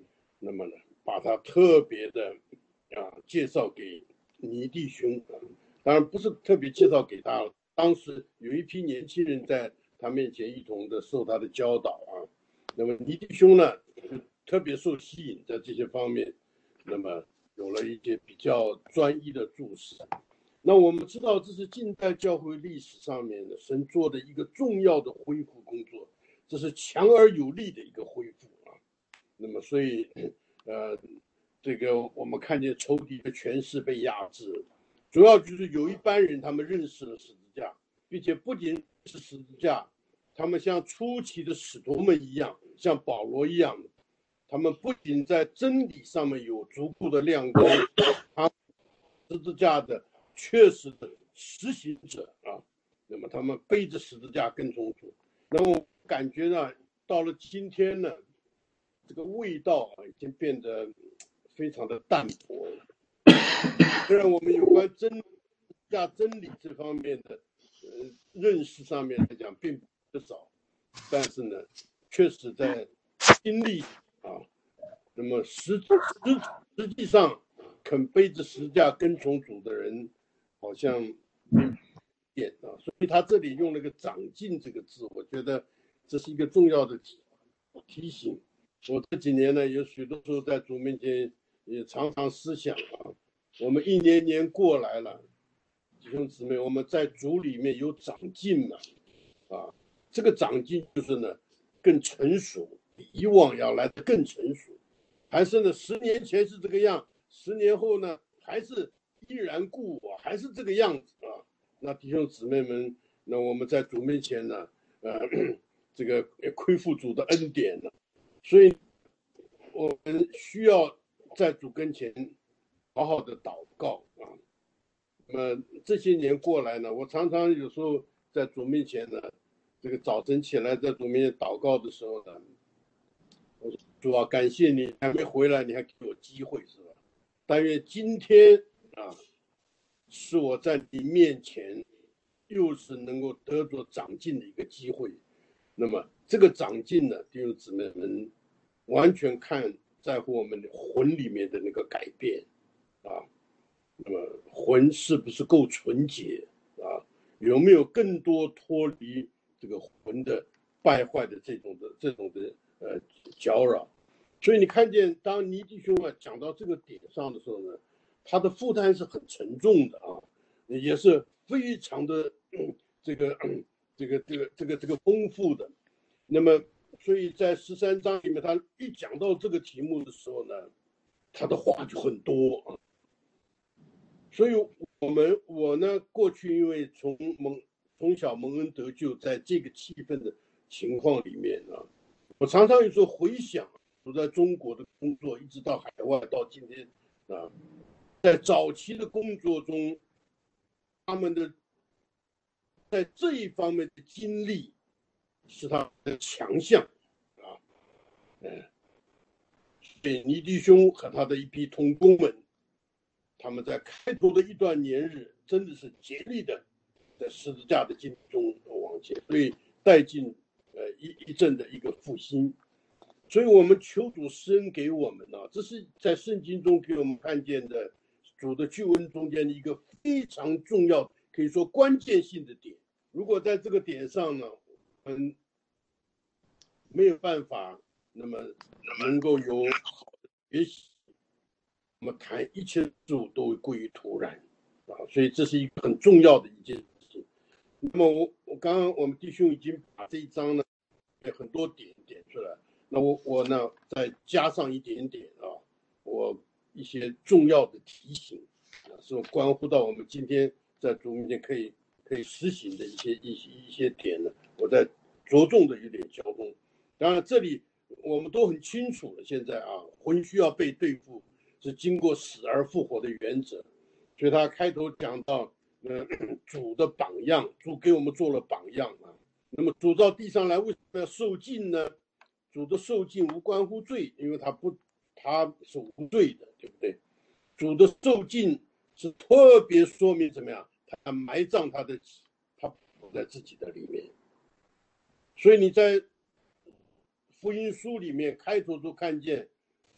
那么呢，把他特别的啊介绍给倪弟兄啊，当然不是特别介绍给他，当时有一批年轻人在他面前一同的受他的教导啊。那么倪弟兄呢，特别受吸引在这些方面，那么有了一些比较专一的注释。那我们知道，这是近代教会历史上面的神做的一个重要的恢复工作，这是强而有力的一个恢复啊。那么，所以，呃，这个我们看见仇敌的权势被压制，主要就是有一班人他们认识了十字架，并且不仅是十字架，他们像初期的使徒们一样，像保罗一样，他们不仅在真理上面有足够的亮光，他十字架的确实的实行者啊，那么他们背着十字架跟从主。那么感觉呢，到了今天呢，这个味道啊已经变得非常的淡薄了。虽然我们有关真价真理这方面的呃认识上面来讲并不少，但是呢，确实在经历啊，那么实实实际上肯背着十字架跟从主的人，好像并不见啊。所以他这里用了个长进这个字，我觉得这是一个重要的提醒。我这几年呢，有许多时候在主面前也常常思想啊，我们一年年过来了，弟兄姊妹，我们在主里面有长进嘛？啊，这个长进就是呢，更成熟，比以往要来的更成熟，还是呢，十年前是这个样，十年后呢，还是依然故我，还是这个样子啊？那弟兄姊妹们，那我们在主面前呢，呃，这个亏负主的恩典呢，所以我们需要在主跟前好好的祷告啊。那么这些年过来呢，我常常有时候在主面前呢，这个早晨起来在主面前祷告的时候呢，我说主啊，感谢你还没回来，你还给我机会，是吧？但愿今天啊，是我在你面前又是能够得着长进的一个机会。那么这个长进呢，弟兄姊妹们，完全看在乎我们的魂里面的那个改变啊。那么魂是不是够纯洁啊？有没有更多脱离这个魂的败坏的这种的这种的呃搅扰？所以你看见当倪弟兄啊讲到这个点上的时候呢，他的负担是很沉重的啊，也是非常的、嗯、这个、嗯、这个这个这个这个丰富的。那么，所以在十三章里面，他一讲到这个题目的时候呢，他的话就很多啊。所以我们我呢，过去因为从蒙从小蒙恩得救，在这个气氛的情况里面啊，我常常有时候回想，我在中国的工作，一直到海外到今天啊，在早期的工作中，他们的在这一方面的经历是他的强项啊，嗯，对倪弟兄和他的一批同工们。他们在开头的一段年日，真的是竭力的在十字架的经历中往前，所以带进呃一一阵的一个复兴。所以我们求主施恩给我们呢、啊，这是在圣经中给我们看见的主的救恩中间的一个非常重要，可以说关键性的点。如果在这个点上呢，我们没有办法，那么能够有好的学习。我们谈一切事物都会归于突然啊，所以这是一个很重要的一件事情。那么我我刚刚我们弟兄已经把这一章呢很多点点出来，那我我呢再加上一点点啊，我一些重要的提醒啊，是关乎到我们今天在主面前可以可以实行的一些一些一些点呢，我在着重的有点交通。当然这里我们都很清楚了，现在啊魂需要被对付。是经过死而复活的原则，所以他开头讲到，呃，主的榜样，主给我们做了榜样啊。那么主到地上来，为什么要受尽呢？主的受尽无关乎罪，因为他不，他是无罪的，对不对？主的受尽是特别说明怎么样？他埋葬他的，他不在自己的里面。所以你在福音书里面开头都看见。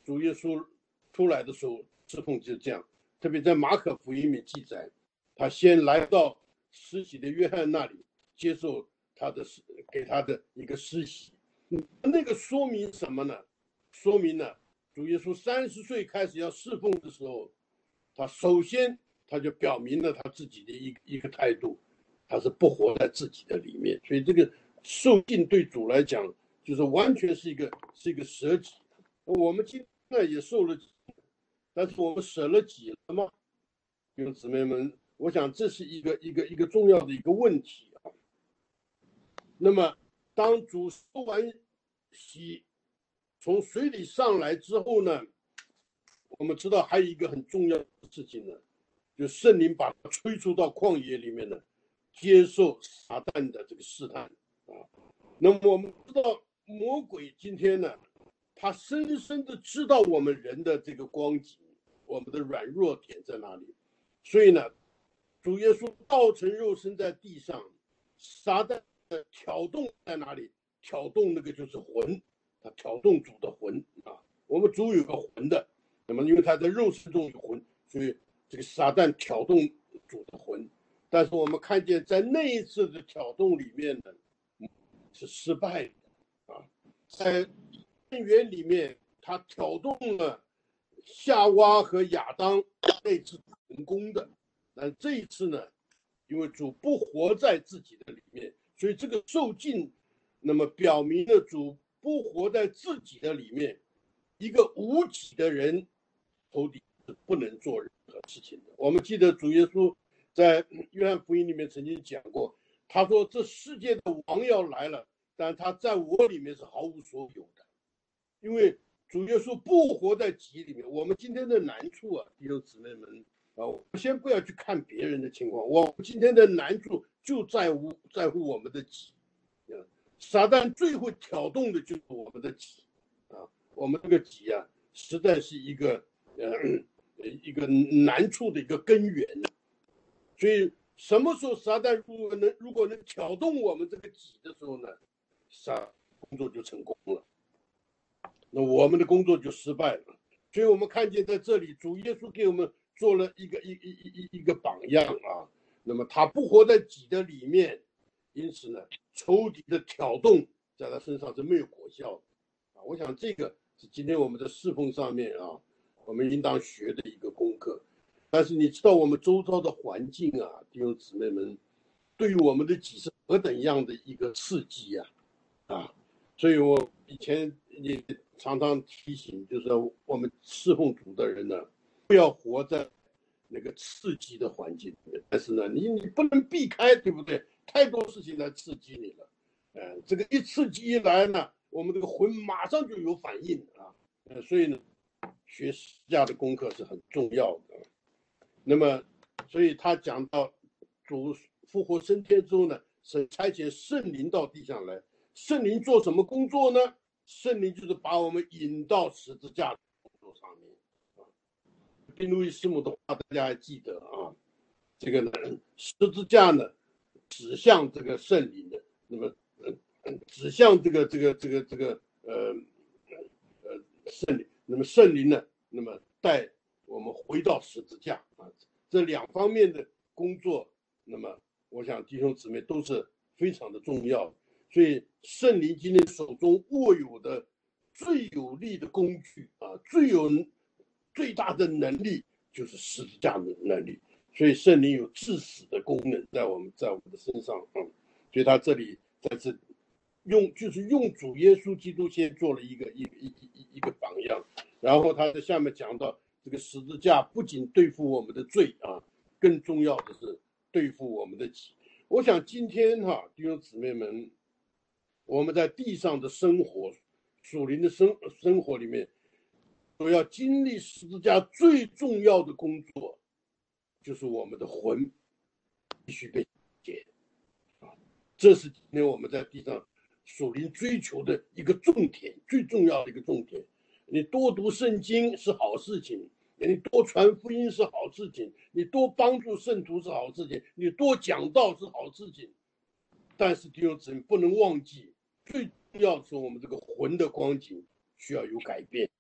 主耶稣出来的时候侍奉就是这样，特别在马可福音里面记载，他先来到施洗的约翰那里接受他的给他的一个施洗，那个说明什么呢？说明了主耶稣三十岁开始要侍奉的时候，他首先他就表明了他自己的一个一个态度，他是不活在自己的里面，所以这个受尽对主来讲，就是完全是一个是一个舍己。我们今天也受了己，但是我们舍了己了吗？弟兄姊妹们，我想这是一个一个一个重要的一个问题啊。那么，当主受完洗，从水里上来之后呢，我们知道还有一个很重要的事情呢，就圣灵把他吹出到旷野里面呢，接受撒旦的这个试探啊。那么我们知道魔鬼今天呢，他深深的知道我们人的这个光景，我们的软弱点在哪里，所以呢，主耶稣道成肉身在地上，撒旦的挑动在哪里？挑动那个就是魂，他挑动主的魂啊。我们主有个魂的，那么因为他在肉身中有魂，所以这个撒旦挑动主的魂。但是我们看见在那一次的挑动里面呢，是失败的啊。在圣园里面，他挑动了夏娃和亚当，那次成功的。但这一次呢，因为主不活在自己的里面，所以这个受尽，那么表明了主不活在自己的里面，一个无己的人头顶是不能做任何事情的。我们记得主耶稣在约翰福音里面曾经讲过，他说这世界的王要来了，但他在我里面是毫无所有的，因为主耶稣不活在己里面。我们今天的难处啊，弟兄姊妹们啊，我们先不要去看别人的情况，我们今天的难处就在乎在乎我们的己。撒旦最会挑动的就是我们的己啊，我们这个己啊，实在是一个呃一个难处的一个根源。所以什么时候撒旦如果能如果能挑动我们这个己的时候呢，撒工作就成功了，那我们的工作就失败了。所以我们看见在这里，主耶稣给我们做了一个一一一一个榜样啊。那么他不活在己的里面，因此呢，仇敌的挑动在他身上是没有果效的啊。我想这个是今天我们的侍奉上面啊，我们应当学的一个功课。但是你知道我们周遭的环境啊，弟兄姊妹们，对于我们的己是何等样的一个刺激啊啊！所以我以前也常常提醒，就是我们侍奉主的人呢，不要活在那个刺激的环境里面。但是呢，你你不能避开，对不对？太多事情来刺激你了，呃，这个一刺激一来呢，我们这个魂马上就有反应啊，呃，所以呢，学十架的功课是很重要的。那么，所以他讲到主复活升天之后呢，是差遣圣灵到地上来。圣灵做什么工作呢？圣灵就是把我们引到十字架的工作上面啊。宾路易师母的话大家还记得啊？这个呢，十字架呢，指向这个圣灵的，那么呃，指向这个这个这个这个呃呃圣灵，那么圣灵呢，那么带我们回到十字架啊，这两方面的工作，那么我想弟兄姊妹都是非常的重要。所以圣灵今天手中握有的最有力的工具啊，最有最大的能力就是十字架的能力。所以圣灵有致死的功能在我们在我们的身上，嗯，所以他这里在这里用就是用主耶稣基督先做了一个一个一一一个榜样，然后他在下面讲到这个十字架不仅对付我们的罪啊，更重要的是对付我们的己。我想今天哈、啊，弟兄姊妹们，我们在地上的生活，属灵的生生活里面，所要经历十字架最重要的工作，就是我们的魂必须被解啊，这是今天我们在地上属灵追求的一个重点，最重要的一个重点。你多读圣经是好事情，你多传福音是好事情，你多帮助圣徒是好事情，你多讲道是好事情。但是弟兄姊妹不能忘记，最重要的是我们这个魂的光景需要有改变。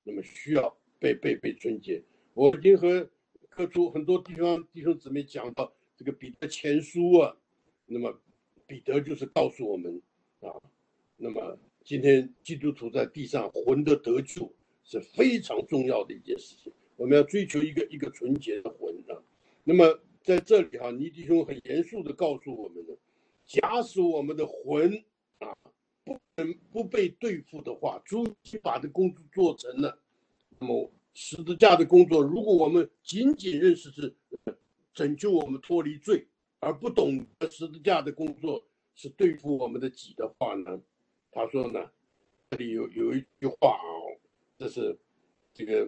那么需要被被被纯洁。我已经和各处很多地方弟兄姊妹讲到这个彼得前书啊，那么彼得就是告诉我们啊，那么今天基督徒在地上魂的得救是非常重要的一件事情，我们要追求一个一个纯洁的魂啊。那么在这里啊，倪弟兄很严肃的告诉我们呢，假使我们的魂啊不能不被对付的话，主把这工作做成了，那么十字架的工作，如果我们仅仅认识是拯救我们脱离罪，而不懂得十字架的工作是对付我们的己的话呢，他说呢，这里有有一句话啊，这是这个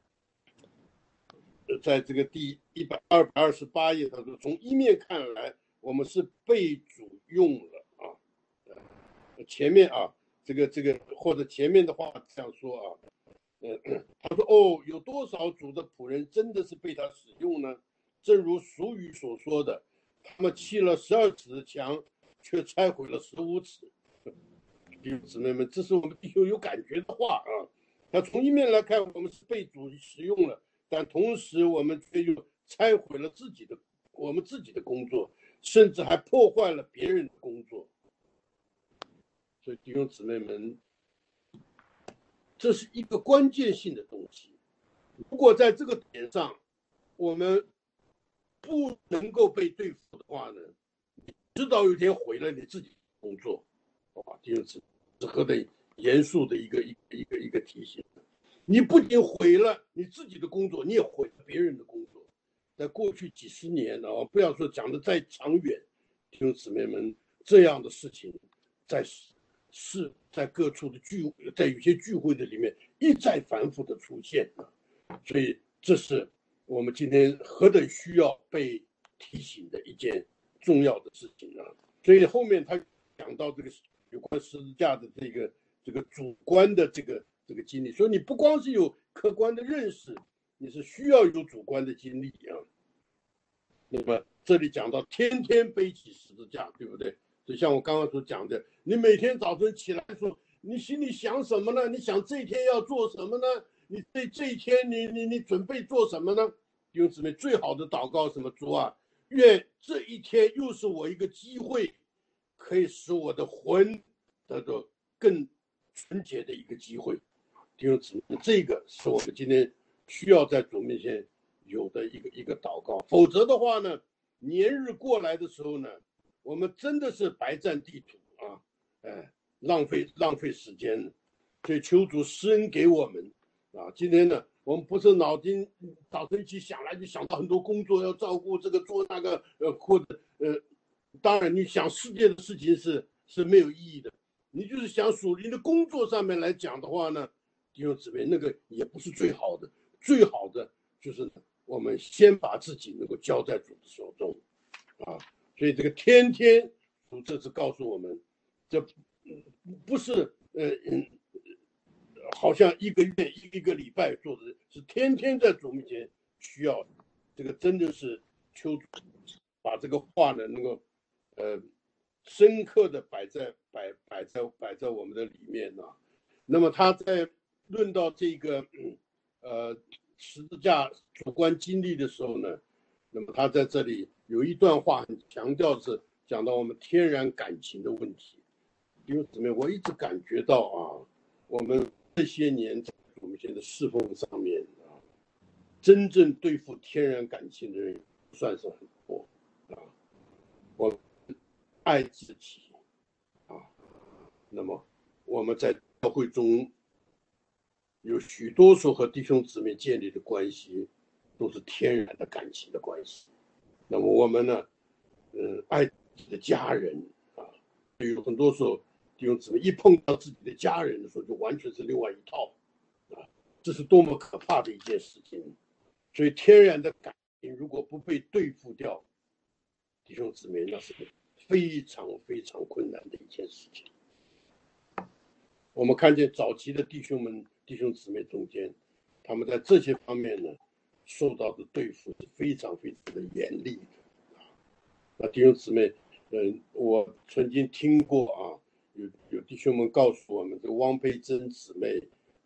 在这个第一百二百二十八页，他说从一面看来，我们是被主用了啊。前面啊，这个这个或者前面的话这样说啊，呃，他说哦，有多少主的仆人真的是被他使用呢？正如俗语所说的，他们砌了十二尺的墙，却拆毁了十五尺。弟兄姊妹们，这是我们弟兄有感觉的话啊。那从一面来看，我们是被主使用了，但同时我们却又拆毁了自己的我们自己的工作，甚至还破坏了别人的工作。所以弟兄姊妹们，这是一个关键性的东西。如果在这个点上我们不能够被对付的话呢，迟早有一天毁了你自己的工作。哇，弟兄姊妹，是何等严肃的一个一个一个一个提醒！你不仅毁了你自己的工作，你也毁了别人的工作。在过去几十年啊，不要说讲的再长远，弟兄姊妹们，这样的事情在是在各处的聚，在有些聚会的里面一再反复的出现啊，所以这是我们今天何等需要被提醒的一件重要的事情啊。所以后面他讲到这个有关十字架的这个这个主观的这个这个经历，所以你不光是有客观的认识，你是需要有主观的经历啊。那么这里讲到天天背起十字架，对不对？就像我刚刚所讲的，你每天早晨起来说，你心里想什么呢？你想这一天要做什么呢？你这这一天你你你准备做什么呢？弟兄姊妹，最好的祷告什么？主啊，愿这一天又是我一个机会，可以使我的魂得到更纯洁的一个机会。弟兄姊妹，这个是我们今天需要在主面前有的一个一个祷告。否则的话呢，年日过来的时候呢，我们真的是白占地土啊，哎，浪费浪费时间。所以求主施恩给我们啊！今天呢，我们不是脑筋早晨起想来就想到很多工作要照顾，这个做那个，呃，或者呃，当然你想世界的事情是是没有意义的。你就是想属灵的工作上面来讲的话呢，弟兄姊妹，那个也不是最好的，最好的就是我们先把自己能够交在主的手中啊。所以这个天天主这次告诉我们，这不是呃嗯，好像一个月一个礼拜做的，是天天在主面前需要。这个真的是求主把这个话呢，能够呃深刻的摆在摆摆在摆在我们的里面呢、啊。那么他在论到这个呃十字架主观经历的时候呢，那么他在这里有一段话很强调是讲到我们天然感情的问题。弟兄姊妹，我一直感觉到啊，我们这些年在我们现在侍奉上面啊，真正对付天然感情的人不算是很多啊。我爱自己啊，那么我们在教会中有许多所和弟兄姊妹建立的关系，都是天然的感情的关系。那么我们呢，嗯，爱自己的家人啊，有很多时候弟兄姊妹一碰到自己的家人的时候，就完全是另外一套啊，这是多么可怕的一件事情。所以天然的感情如果不被对付掉，弟兄姊妹，那是非常非常困难的一件事情。我们看见早期的弟兄们、弟兄姊妹中间，他们在这些方面呢，受到的对付是非常非常的严厉的。那弟兄姊妹，嗯，我曾经听过啊，有有弟兄们告诉我们，这个汪佩珍姊妹，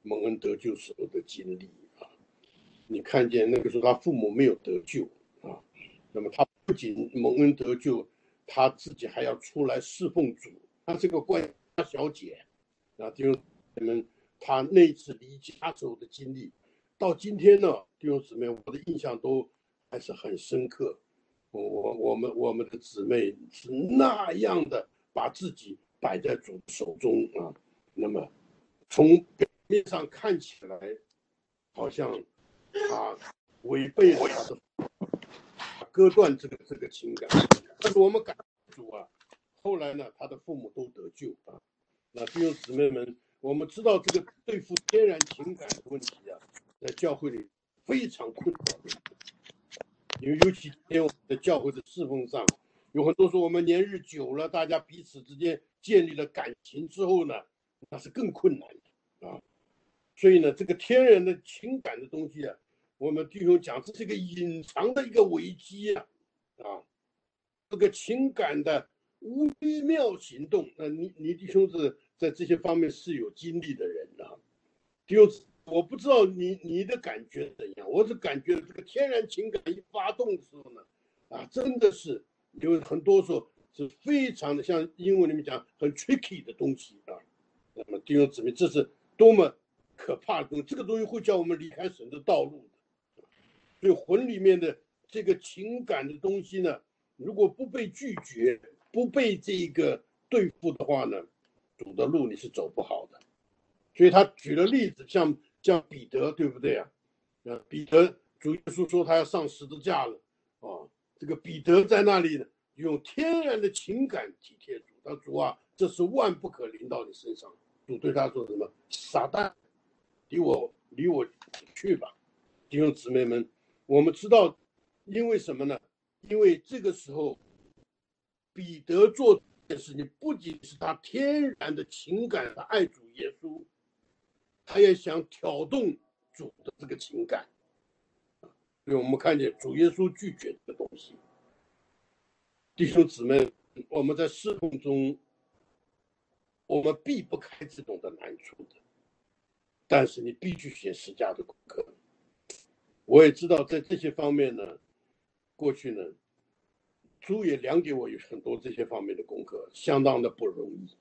蒙恩得救时候的经历啊。你看见那个时候他父母没有得救啊，那么他不仅蒙恩得救，他自己还要出来侍奉主。他是个官家小姐啊，弟兄姊妹们，他那次离家时候的经历，到今天呢，弟兄姊妹，我的印象都还是很深刻。我我我们我们的姊妹是那样的把自己摆在主手中啊，那么从表面上看起来，好像他违背了他的割断这个这个情感，但是我们感谢主啊，后来呢，他的父母都得救啊。那弟兄姊妹们，我们知道这个对付天然情感的问题啊，在教会里非常困难。因为尤其今天我们的教会的侍奉上，有很多说我们年日久了，大家彼此之间建立了感情之后呢，那是更困难的啊。所以呢，这个天然的情感的东西啊，我们弟兄讲，这是一个隐藏的一个危机啊，啊，这个情感的微妙行动，那你你弟兄是在这些方面是有经历的人啊，弟兄。我不知道你你的感觉怎样，我是感觉这个天然情感一发动的时候呢，啊，真的是有很多时候是非常的像英文里面讲很 tricky 的东西啊。那么弟兄姊妹，这是多么可怕的东西，这个东西会叫我们离开神的道路的。所以魂里面的这个情感的东西呢，如果不被拒绝，不被这个对付的话呢，主的路你是走不好的。所以他举了例子，像像彼得，对不对啊？啊，彼得主耶稣说他要上十字架了，啊，这个彼得在那里呢，用天然的情感体贴主，他说主啊，这是万不可临到你身上。主对他说什么？撒旦，离我离我去吧！弟兄姊妹们，我们知道，因为什么呢？因为这个时候，彼得做这件事情，不仅是他天然的情感，他爱主耶稣。他也想挑动主的这个情感，所以我们看见主耶稣拒绝这个东西。弟兄姊妹，我们在侍奉中，我们避不开这种的难处的，但是你必须写十架的功课。我也知道在这些方面呢，过去呢，主也量给我有很多这些方面的功课，相当的不容易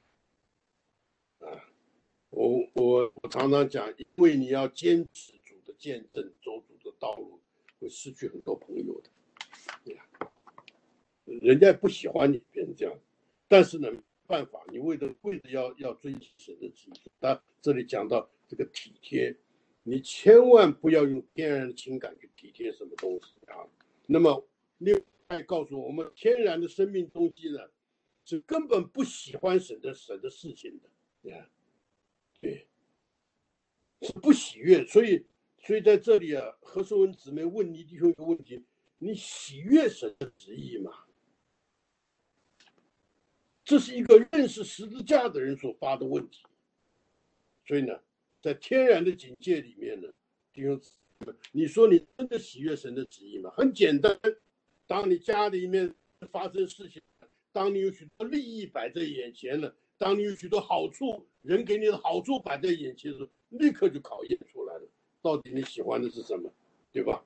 啊。我我我常常讲，因为你要坚持主的见证，走主的道路，会失去很多朋友的。人家不喜欢你变成这样，但是呢，没办法，你为了为了要要遵行神的旨意。他这里讲到这个体贴，你千万不要用天然的情感去体贴什么东西啊。那么另外告诉我们，天然的生命东西呢，是根本不喜欢神的神的事情的，啊。对，是不喜悦，所以，所以在这里啊，何寿文姊妹问你弟兄一个问题：你喜悦神的旨意吗？这是一个认识十字架的人所发的问题。所以呢，在天然的境界里面呢，弟兄姊妹，你说你真的喜悦神的旨意吗？很简单，当你家里面发生事情，当你有许多利益摆在眼前了。当你有许多好处，人给你的好处摆在眼前的时候，立刻就考验出来了，到底你喜欢的是什么，对吧？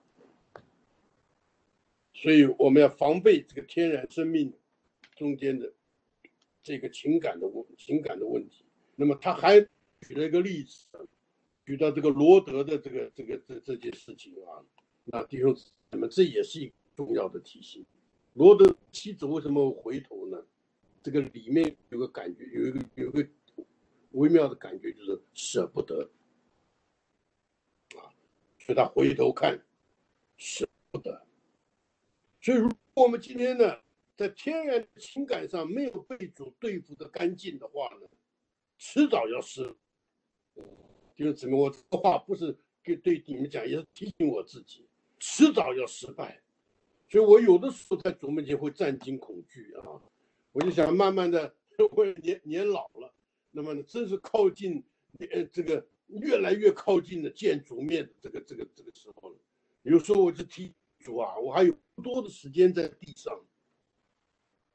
所以我们要防备这个天然生命中间的这个情感的情感的问题。那么他还举了一个例子，举到这个罗德的这个这个这这件事情啊，那弟兄姊妹，这也是一个重要的提醒。罗德妻子为什么回头呢？这个里面有个感觉，有一个有一个微妙的感觉，就是舍不得啊，所以他回头看，舍不得。所以，如果我们今天呢，在天然情感上没有被主对付的干净的话呢，迟早要失。弟兄姊妹，我这个话不是给对你们讲，也是提醒我自己，迟早要失败。所以我有的时候在主面前会战惊恐惧啊。我就想慢慢的，我年年老了，那么真是靠近，呃，这个越来越靠近的见主面的这个这个这个时候了。有时候我就提主啊，我还有不多的时间在地上，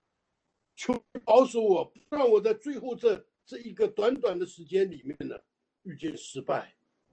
求保守我，不让我在最后这这一个短短的时间里面呢， 遇见失败，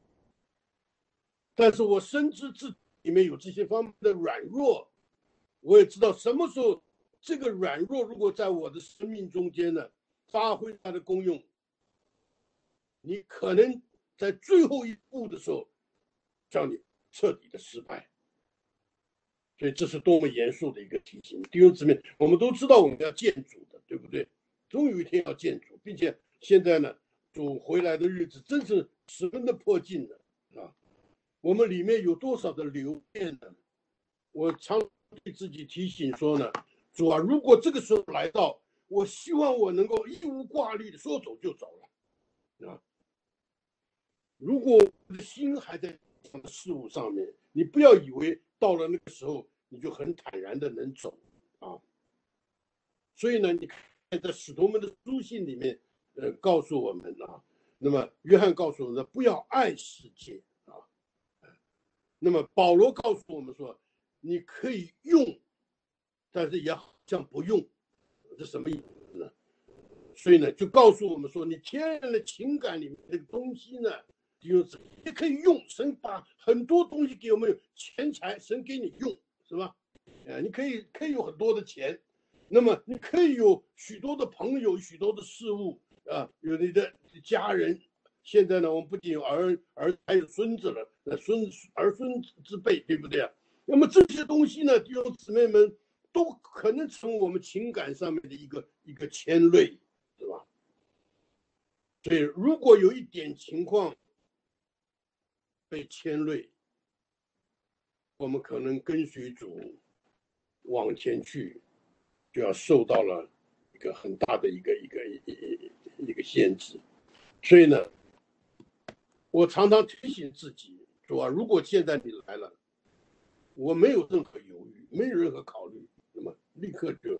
但是我深知自己里面有这些方面的软弱，我也知道什么时候这个软弱如果在我的生命中间呢发挥它的功用，你可能在最后一步的时候叫你彻底的失败。所以这是多么严肃的一个提醒，弟兄姊妹，我们都知道我们要见主的，对不对？终有一天要见主，并且现在呢，主回来的日子真是十分的迫近了啊！我们里面有多少的留恋呢？我常对自己提醒说呢，主啊，如果这个时候来到，我希望我能够义无挂虑的说走就走了啊！如果我的心还在事物上面，你不要以为到了那个时候你就很坦然的能走啊。所以呢，你看在使徒们的书信里面，呃，告诉我们啊，那么约翰告诉我们不要爱世界啊。那么保罗告诉我们说，你可以用，但是也好像不用，这什么意思呢？所以呢，就告诉我们说，你天然的情感里面的东西呢，也可以用。神把很多东西给我们，钱财神给你用，是吧？呃，你可以可以有很多的钱，那么你可以有许多的朋友，许多的事物啊，有你的家人。现在呢，我们不仅有儿儿，还有孙子了，呃，孙儿孙之辈，对不对啊？那么这些东西呢，弟兄姊妹们都可能成为我们情感上面的一个一个牵累，是吧？所以，如果有一点情况被牵累，我们可能跟随主往前去，就要受到了一个很大的一个一个一个一个限制。所以呢，我常常提醒自己，主啊，如果现在你来了，我没有任何犹豫，没有任何考虑，那么立刻就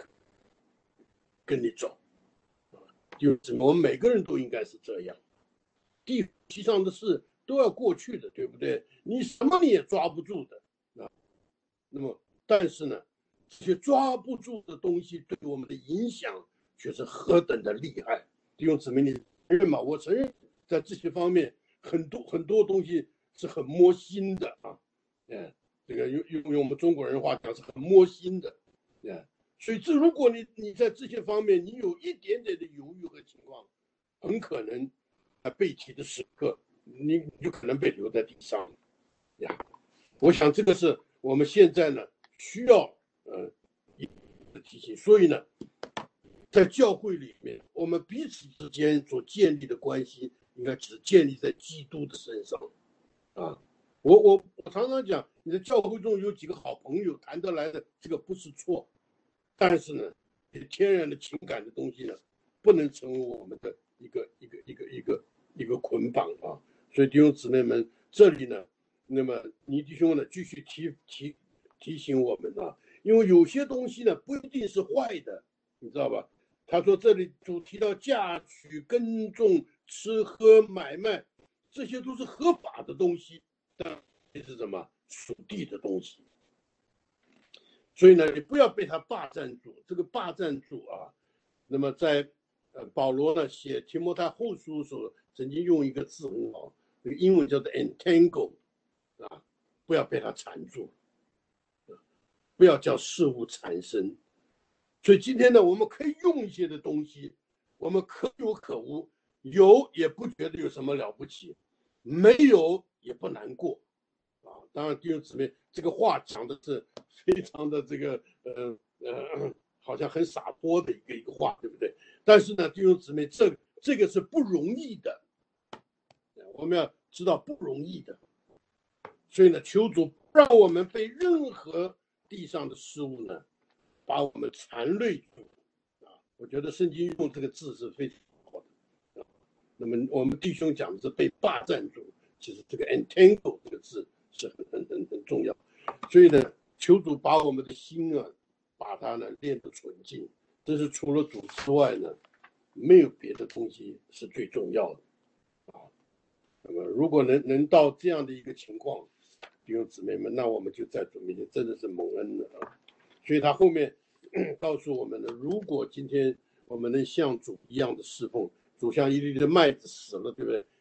跟你走。就是我们每个人都应该是这样，地地上的事都要过去的，对不对？你什么你也抓不住的啊。那么，但是呢，这些抓不住的东西对我们的影响却是何等的厉害。弟兄姊妹，你承认吗？我承认，在这些方面，很多很多东西是很摸心的啊。嗯，这个用用用我们中国人话讲是很摸心的，嗯。所以，这如果你你在这些方面你有一点点的犹豫和情况，很可能在被提的时刻，你就可能被留在地上呀。我想这个是我们现在呢需要呃一个提醒。所以呢，在教会里面，我们彼此之间所建立的关系，应该只建立在基督的身上啊。我我我常常讲，你的教会中有几个好朋友谈得来的，这个不是错。但是呢，天然的情感的东西呢，不能成为我们的一个一个一个一个一个捆绑啊。所以弟兄姊妹们，这里呢，那么倪弟兄呢，继续提提提醒我们啊，因为有些东西呢，不一定是坏的，你知道吧？他说这里主提到嫁娶、耕种、吃喝、买卖，这些都是合法的东西，但是什么属地的东西。所以呢，你不要被他霸占住。这个霸占住啊，那么在呃保罗呢写提摩太后书的时候，曾经用一个字很好，这个英文叫做 entangle 啊，不要被他缠住，不要叫事物缠身。所以今天呢，我们可以用一些的东西，我们可有可无，有也不觉得有什么了不起，没有也不难过。啊，当然弟兄姊妹，这个话讲的是非常的这个呃呃，好像很洒脱的一个一个话，对不对？但是呢，弟兄姊妹，这这个是不容易的，我们要知道不容易的。所以呢，求主不让我们被任何地上的事物呢，把我们缠累住啊。我觉得圣经用这个字是非常好的。那么我们弟兄讲的是被霸占住，其实这个 entangle 这个字是很很很很重要。所以呢，求主把我们的心啊，把它呢练得纯净。这是除了主之外呢，没有别的东西是最重要的啊。那么如果能能到这样的一个情况，弟兄姊妹们，那我们就在主面前真的是蒙恩了啊。所以他后面告诉我们呢，如果今天我们能像主一样的侍奉，主像一粒的麦子死了，对不对？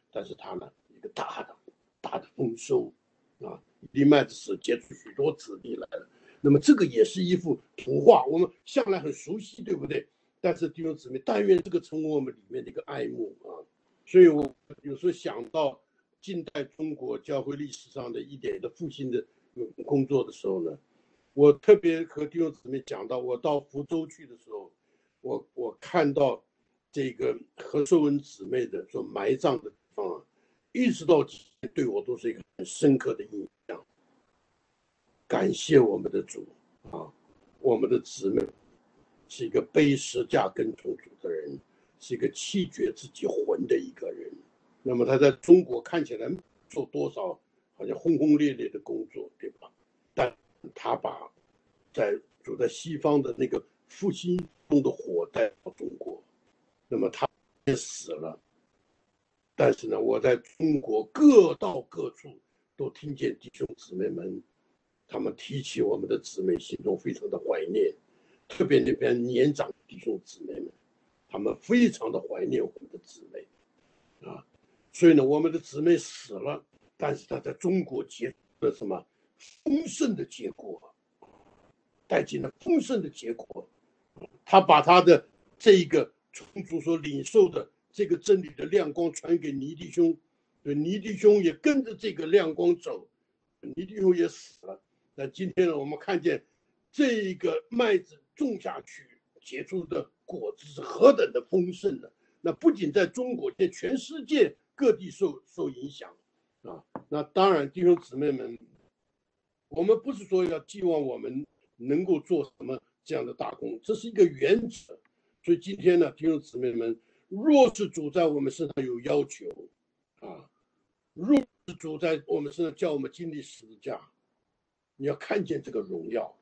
但是它呢一个大的大的丰收啊，一粒麦子时结出许多子粒来了。那么这个也是一幅图画，我们向来很熟悉，对不对？但是弟兄姊妹，但愿这个成为我们里面的一个爱慕啊。所以我有时候想到近代中国教会历史上的一点的复兴的工作的时候呢，我特别和弟兄姊妹讲到，我到福州去的时候，我我看到这个何寿恩姊妹的所埋葬的地方啊，一直到今天对我都是一个很深刻的印象。感谢我们的主啊，我们的姊妹是一个背十架跟从主的人，是一个弃绝自己魂的一个人。那么他在中国看起来做多少好像轰轰烈烈的工作，对吧？但他把在主在西方的那个复兴中的火带到中国，那么他也死了。但是呢，我在中国各到各处都听见弟兄姊妹们，他们提起我们的姊妹，心中非常的怀念，特别那边年长弟兄姊妹们，他们非常的怀念我们的姊妹啊。所以呢，我们的姊妹死了，但是他在中国结了什么丰盛的结果，带进了丰盛的结果。他把他的这一个从主所领受的这个真理的亮光传给尼弟兄，尼弟兄也跟着这个亮光走，尼弟兄也死了。那今天呢，我们看见这个麦子种下去结出的果子是何等的丰盛呢？那不仅在中国，在全世界各地受受影响啊。那当然，弟兄姊妹们，我们不是说要寄望我们能够做什么这样的大功，这是一个原则。所以今天呢，弟兄姊妹们，若是主在我们身上有要求啊，若是主在我们身上叫我们经历十字架，你要看见这个荣耀。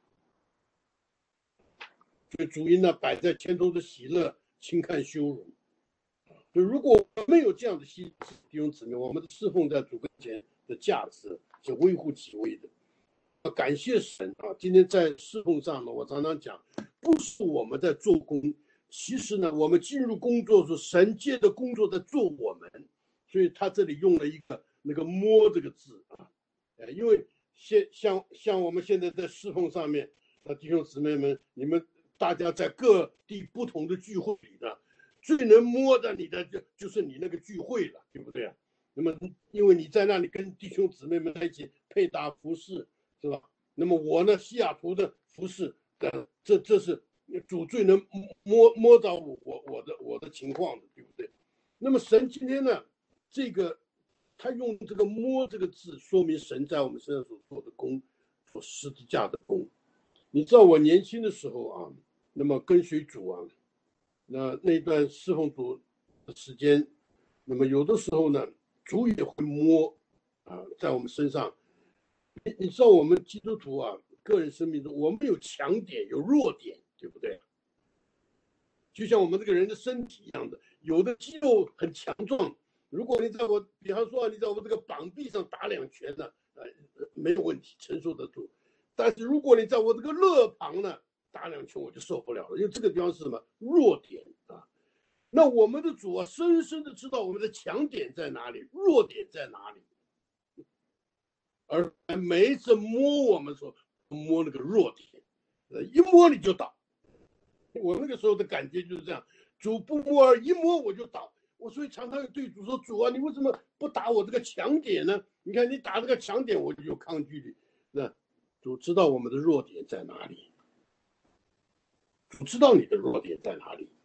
所以主因呢，摆在前头的喜乐，轻看羞辱。就如果没有这样的弟兄姊妹，我们的侍奉在主跟前的价值是微乎其微的。感谢神啊！今天在侍奉上呢，我常常讲，不是我们在做工，其实呢，我们进入工作是神借的工作在做我们，所以他这里用了一个那个摸这个字啊，呃，因为现像像我们现在在侍奉上面，那弟兄姊妹们，你们大家在各地不同的聚会里呢，最能摸的你的就就是你那个聚会了，对不对啊？那么因为你在那里跟弟兄姊妹们在一起配搭服饰。是吧？那么我呢，西雅图的服饰，呃，这这是主最能摸摸着我我我的我的情况的，对不对？那么神今天呢，这个他用这个摸这个字，说明神在我们身上所做的功，所十字架的功。你知道我年轻的时候啊，那么跟随主啊，那那段侍奉主的时间，那么有的时候呢，主也会摸啊，在我们身上。你你知道我们基督徒啊，个人生命中我们有强点有弱点，对不对？就像我们这个人的身体一样的，有的肌肉很强壮，如果你在我，比方说你在我这个膀臂上打两拳呢，呃，没有问题，承受得住。但是如果你在我这个肋旁呢打两拳，我就受不了了，因为这个地方是什么弱点啊？那我们的主啊，深深的知道我们的强点在哪里，弱点在哪里。而每一次摸我们说摸那个弱点，一摸你就倒。我那个时候的感觉就是这样，主不摸，一摸我就倒。我所以常常对主说：“主啊，你为什么不打我这个强点呢？你看你打这个强点，我就有抗拒力。那主知道我们的弱点在哪里，主知道你的弱点在哪里，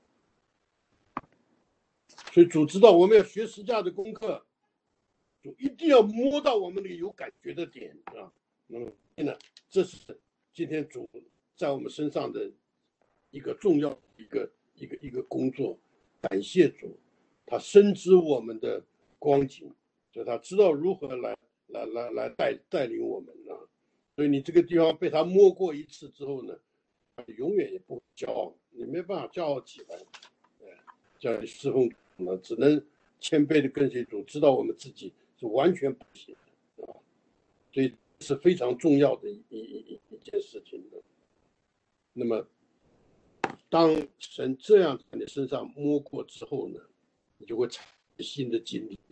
所以主知道我们要学十架的功课。”就一定要摸到我们那个有感觉的点啊，嗯，呢，这是今天主在我们身上的一个重要的一个一个一个工作。感谢主，他深知我们的光景，就他知道如何来来来来带带领我们啊。所以你这个地方被他摸过一次之后呢，永远也不骄傲，你没办法骄傲起来，这样侍奉呢，只能谦卑的跟随主，知道我们自己是完全不行的啊，所以是非常重要的一一一一件事情的。那么，当神这样在你身上摸过之后呢，你就会产生新的经历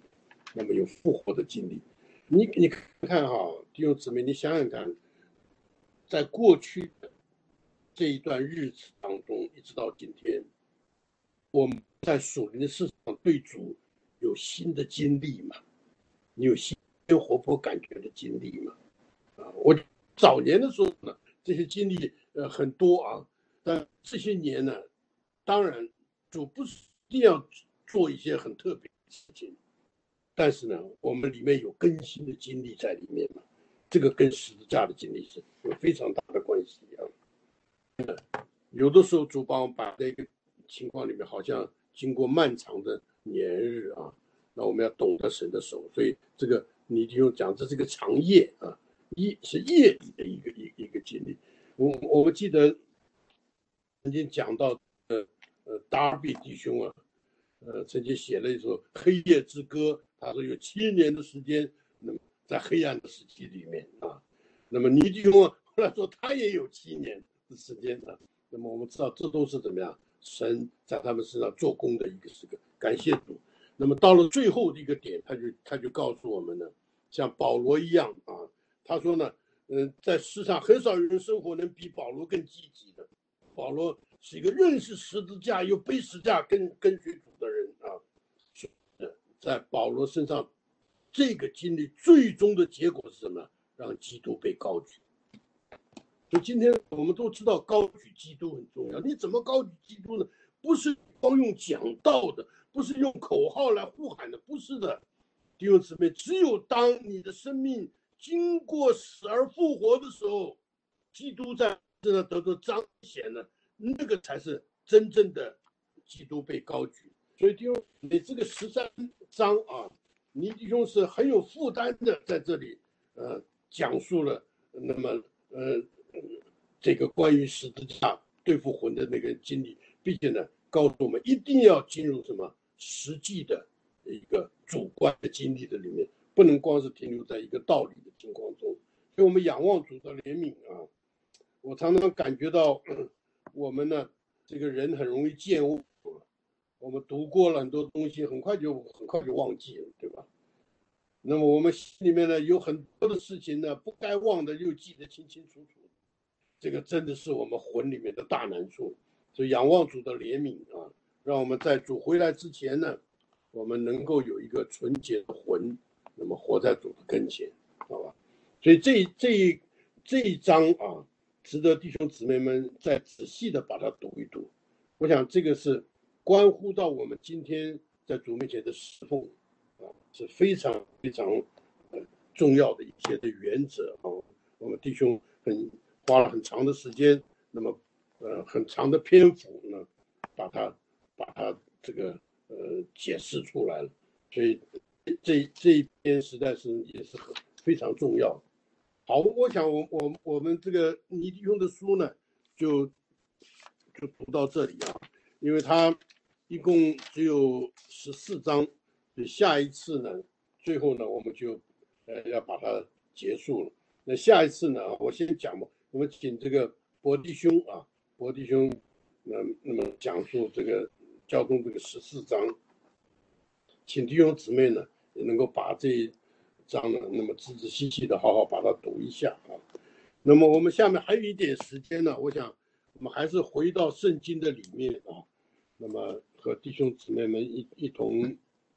那么有复活的经历。你你看哈，弟兄姊妹，你想想看，在过去这一段日子当中，一直到今天，我们在属灵的市场对主有新的经历嘛？你有新活泼感觉的经历嘛？啊，我早年的时候呢，这些经历呃很多啊，但这些年呢，当然主不是一定要做一些很特别的事情，但是呢，我们里面有更新的经历在里面嘛，这个跟十字架的经历是有非常大的关系啊。有的时候主把我们摆在一个情况里面，好像经过漫长的年日啊，那我们要懂得神的手，所以这个你就讲这是个长夜啊，夜是夜里的一个一个一个经历。我我们记得曾经讲到呃呃达尔比弟兄啊，呃曾经写了一首《黑夜之歌》，他说有七年的时间，那么在黑暗的时期里面啊，那么尼弟兄啊，后来说他也有七年的时间啊。那么我们知道，这都是怎么样？神在他们身上做工的一个时刻，感谢主。那么到了最后的一个点，他就他就告诉我们呢，像保罗一样啊，他说呢，嗯、呃，在世上很少有人生活能比保罗更积极的。保罗是一个认识十字架又背十字架跟跟随主的人啊，在保罗身上，这个经历最终的结果是什么？让基督被高举。所以今天我们都知道高举基督很重要。你怎么高举基督呢？不是光用讲道的，不是用口号来呼喊的，不是的。弟兄姊妹，只有当你的生命经过死而复活的时候，基督在这得到彰显了，那个才是真正的基督被高举。所以弟兄姊妹，这个十三章啊，尼弟兄是很有负担的，在这里呃讲述了那么呃。这个关于十字架对付魂的那个经历，并且呢，告诉我们一定要进入什么实际的一个主观的经历的里面，不能光是停留在一个道理的情况中。所以，我们仰望主的怜悯啊！我常常感觉到，我们呢，这个人很容易厌恶，我们读过了很多东西，很快就很快就忘记了，对吧？那么我们心里面呢，有很多的事情呢，不该忘的又记得清清楚楚。这个真的是我们魂里面的大难处，所以仰望主的怜悯啊，让我们在主回来之前呢，我们能够有一个纯洁的魂，那么活在主的跟前，好吧？所以这这这一章啊，值得弟兄姊妹们再仔细的把它读一读。我想这个是关乎到我们今天在主面前的侍奉啊，是非常非常重要的一些的原则啊。我们弟兄很。花了很长的时间，那么呃很长的篇幅呢，把它把它这个呃解释出来了，所以这这一篇实在是也是很非常重要。好，我想我我我们这个尼弟兄的书呢，就就读到这里啊，因为它一共只有十四章，所以下一次呢，最后呢我们就呃要把它结束了。那下一次呢，我先讲嘛。我们请这个博弟兄啊，博弟兄，那那么讲述这个交通这个十四章，请弟兄姊妹呢也能够把这一章呢，那么仔仔细细的好好把它读一下啊。那么我们下面还有一点时间呢，我想我们还是回到圣经的里面啊，那么和弟兄姊妹们一一同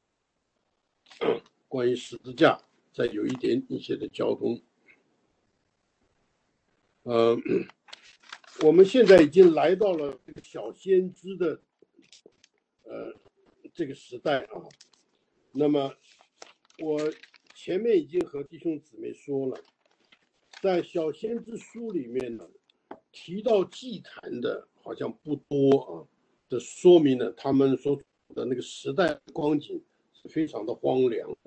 关于十字架再有一点一些的交通。呃，我们现在已经来到了这个小先知的呃这个时代啊。那么我前面已经和弟兄姊妹说了，在小先知书里面呢，提到祭坛的好像不多啊，这说明了他们所处的那个时代光景是非常的荒凉的。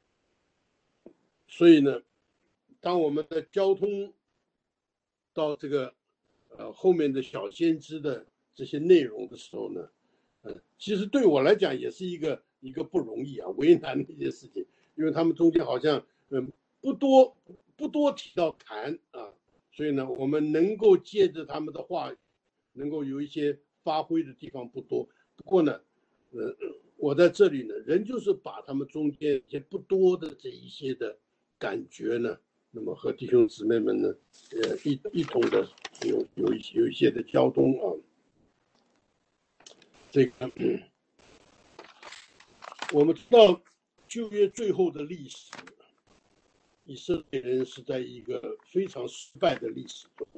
所以呢，当我们的交通到这个呃后面的小先知的这些内容的时候呢，呃，其实对我来讲也是一个一个不容易啊，为难的一件事情，因为他们中间好像嗯、呃、不多不多提到谈啊，所以呢，我们能够借着他们的话，能够有一些发挥的地方不多。不过呢，呃， 我在这里呢，仍旧是把他们中间一些不多的这一些的感觉呢，那么和弟兄姊妹们呢，呃，一一同的有有一有一些的交通啊，这个我们知道旧约最后的历史，以色列人是在一个非常失败的历史中，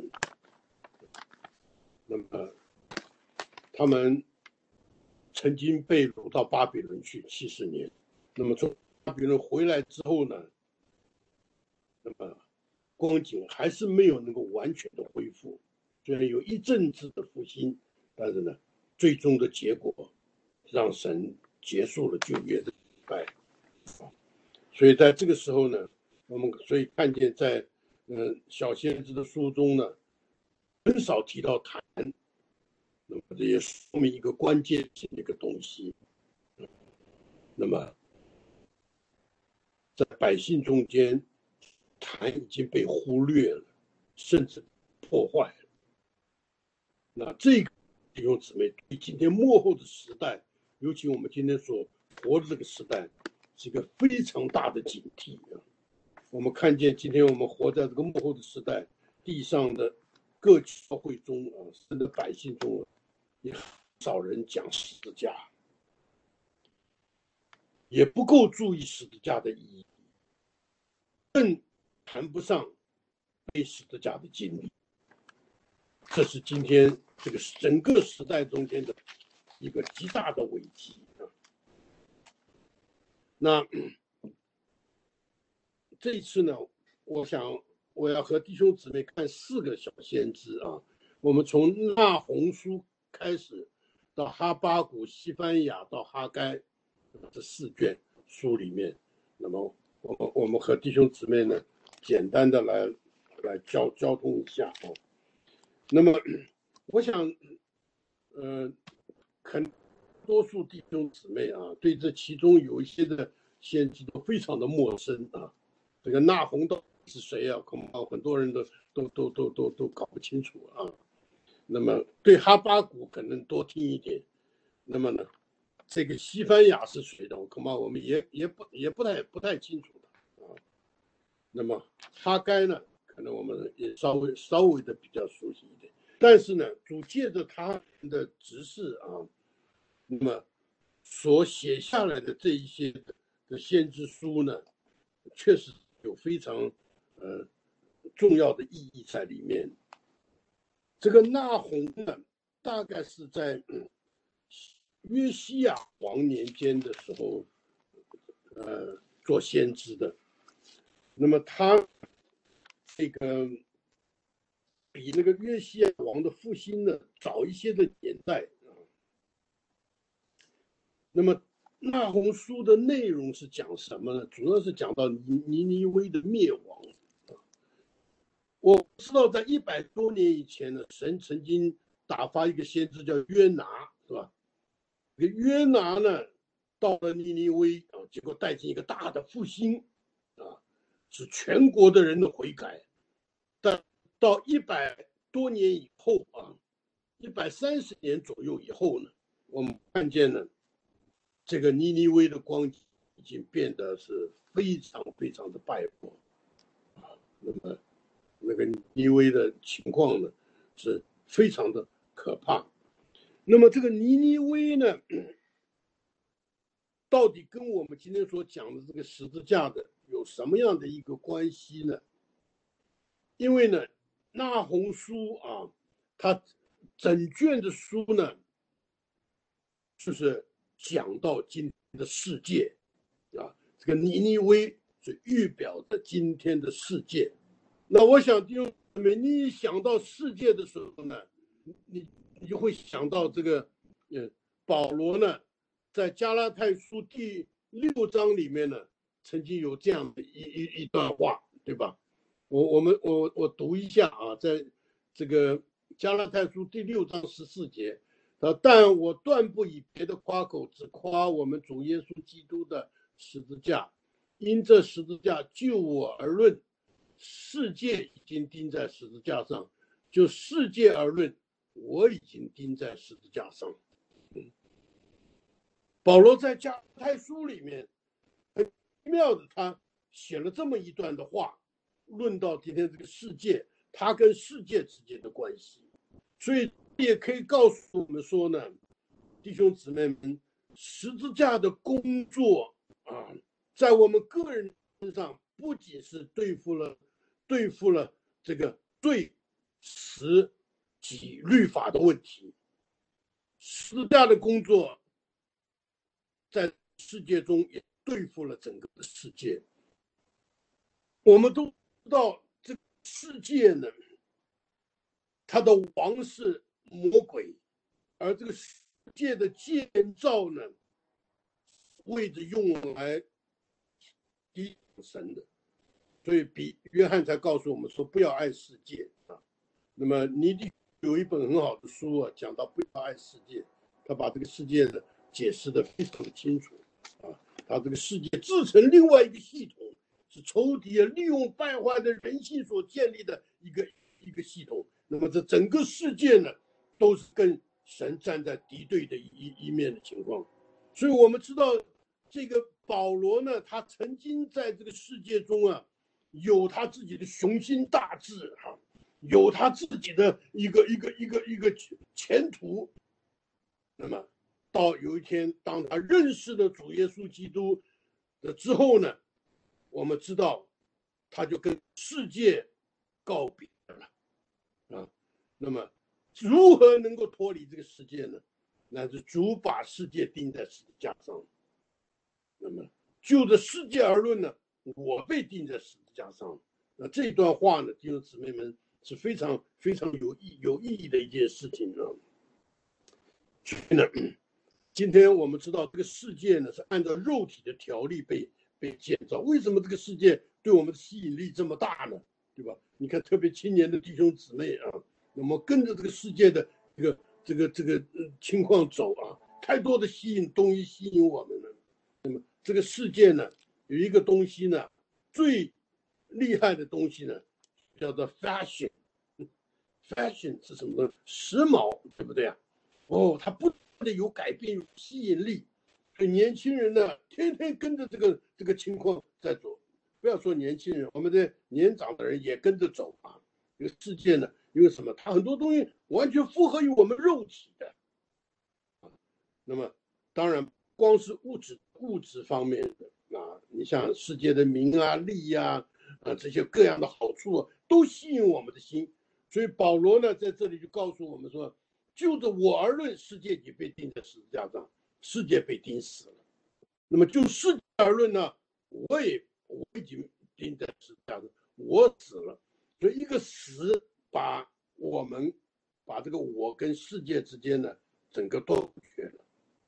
那么他们曾经被掳到巴比伦去七十年，那么从巴比伦回来之后呢，那么光景还是没有能够完全的恢复，虽然有一阵子的复兴，但是呢，最终的结果让神结束了旧约的失败。所以在这个时候呢，我们所以看见在嗯、呃、小先知的书中呢，很少提到坛，那么这也说明一个关键性的一个东西。那么在百姓中间，坛已经被忽略了，甚至破坏了。那这个弟兄姊妹对今天末后的时代，尤其我们今天所活的这个时代，是一个非常大的警惕啊。我们看见今天我们活在这个末后的时代，地上的各教会中啊，甚至百姓中，也很少人讲十字架，也不够注意十字架的意义，更谈不上背十字架的经历。这是今天这个整个时代中间的一个极大的危机啊。那这一次呢，我想我要和弟兄姊妹看四个小先知啊。我们从那鸿书开始，到哈巴谷、西番雅到哈该这四卷书里面，那么我们我们和弟兄姊妹呢，简单的来来交交通一下啊。那么我想，呃，可能多数弟兄姊妹啊，对这其中有一些的先知都非常的陌生啊。这个那鸿到底是谁啊？恐怕很多人都都都都都都搞不清楚啊。那么对哈巴谷可能多听一点。那么呢，这个西番雅是谁的？恐怕我们也也不也不太不太清楚的啊。那么哈该呢，可能我们也稍微稍微的比较熟悉一点。但是呢，主借着他的指示啊，那么所写下来的这一些的先知书呢，确实有非常呃重要的意义在里面。这个那鸿呢，大概是在、嗯、约西亚王年间的时候，呃，做先知的。那么他这个比那个约西亚王的复兴呢早一些的年代。那么那鸿书的内容是讲什么呢？主要是讲到尼尼微的灭亡。我知道在一百多年以前呢，神曾经打发一个先知叫约拿，是吧？这个约拿呢，到了尼尼微啊，结果带进一个大的复兴啊，是全国的人的悔改。但到一百多年以后啊，一百三十年左右以后呢，我们看见了这个尼尼微的光景已经变得是非常非常的败落啊。那么那个尼尼微的情况呢，是非常的可怕。那么这个尼尼微呢，到底跟我们今天所讲的这个十字架的有什么样的一个关系呢？因为呢，那鸿书啊，它整卷的书呢，就是讲到今天的世界啊，这个尼尼微是预表着今天的世界。那我想弟兄们，你一想到世界的时候呢，你你就会想到这个，呃，保罗呢，在加拉太书第六章里面呢，曾经有这样的一一一段话，对吧？我我们我我读一下啊，在这个加拉太书第六章十四节，啊，但我断不以别的夸口，只夸我们主耶稣基督的十字架，因这十字架就我而论。世界已经钉在十字架上，就世界而论，我已经钉在十字架上。嗯、 保罗在加拉太书里面很奇妙的，他写了这么一段的话，论到今天这个世界，他跟世界之间的关系。所以也可以告诉我们说呢，弟兄姊妹们，十字架的工作啊，在我们个人身上，不仅是对付了对付了这个罪、死、己、律法的问题，十字架的工作在世界中也对付了整个的世界。我们都知道，这个世界呢，它的王是魔鬼，而这个世界的建造呢，为着用来抵挡神的。所以比约翰才告诉我们说，不要爱世界啊。那么尼迪有一本很好的书啊，讲到不要爱世界，他把这个世界的解释的非常清楚啊。他这个世界制成另外一个系统，是仇敌利用败坏的人性所建立的一个一个系统。那么这整个世界呢，都是跟神站在敌对的一一面的情况。所以我们知道，这个保罗呢，他曾经在这个世界中啊，有他自己的雄心大志哈、啊，有他自己的一个一个一个一个前途。那么到有一天，当他认识了主耶稣基督的之后呢，我们知道他就跟世界告别了啊。那么如何能够脱离这个世界呢？那是主把世界钉在十字架上。那么就着世界而论呢，我被钉在十字架上。那这段话呢，弟兄姊妹们是非常非常有意有意义的一件事情啊。所以呢，今天我们知道这个世界呢是按照肉体的条例被被建造。为什么这个世界对我们的吸引力这么大呢？对吧？你看，特别青年的弟兄姊妹啊，那么跟着这个世界的这个这个这个、呃、情况走啊，太多的吸引东西吸引我们了。那么这个世界呢，有一个东西呢，最厉害的东西呢，叫做 fashion。fashion 是什么呢？时髦，对不对啊？哦，它不断的有改变，有吸引力。所以年轻人呢，天天跟着这个这个情况在走。不要说年轻人，我们的年长的人也跟着走啊。这个世界呢，因为什么？它很多东西完全符合于我们肉体的。那么，当然，光是物质物质方面的啊，你像世界的名啊、利啊，啊这些各样的好处啊，都吸引我们的心。所以保罗呢，在这里就告诉我们说，就着我而论，世界已经被钉在十字架上，世界被钉死了。那么就世界而论呢，我也我已经钉在十字架上，我死了。所以一个死把我们把这个我跟世界之间呢，整个断绝了。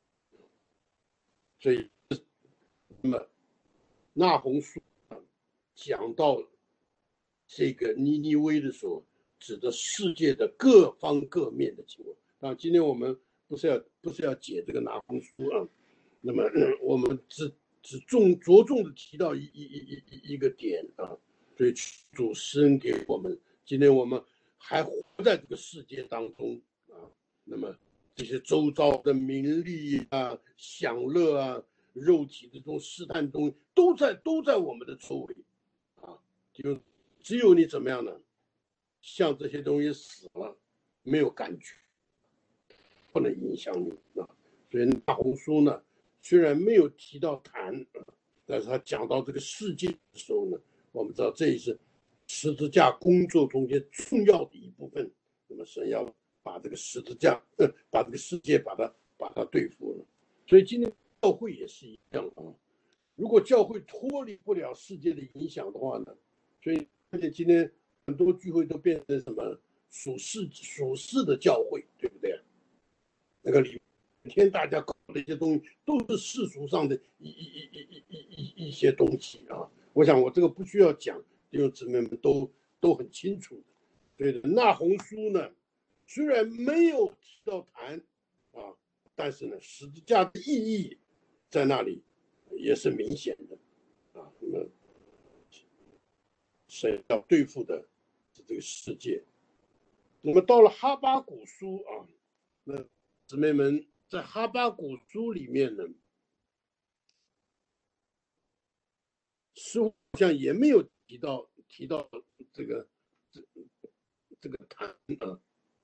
所以，那么那鸿书讲到这个尼尼微的时候，指的世界的各方各面的情况。啊，今天我们不是要不是要解这个那鸿书啊，那么我们只只重着重的提到一一一一一个点啊，所以主施恩给我们，今天我们还活在这个世界当中啊，那么这些周遭的名利啊、享乐啊、肉体的这种试探东西，都在都在我们的周围啊，就只有你怎么样呢？像这些东西死了，没有感觉，不能影响你啊。所以大鸿书呢，虽然没有提到坛，但是他讲到这个世界的时候呢，我们知道这也是十字架工作中间重要的一部分。那么神要把这个十字架，呃、把这个世界把它把它对付了。所以今天教会也是一样啊。如果教会脱离不了世界的影响的话呢，所以而且今天很多聚会都变成什么属世属世的教会，对不对？那个里天大家搞的一些东西都是世俗上的一一一一一一一些东西啊。我想我这个不需要讲，弟兄姊妹们都都很清楚的。对的，那鸿书呢，虽然没有提到坛啊，但是呢，十字架的意义在那里也是明显的啊。那么神要对付的是这个世界。那么到了哈巴谷书啊，那姊妹们在哈巴谷书里面呢， 似乎好像也没有提到提到这个这这个谈啊。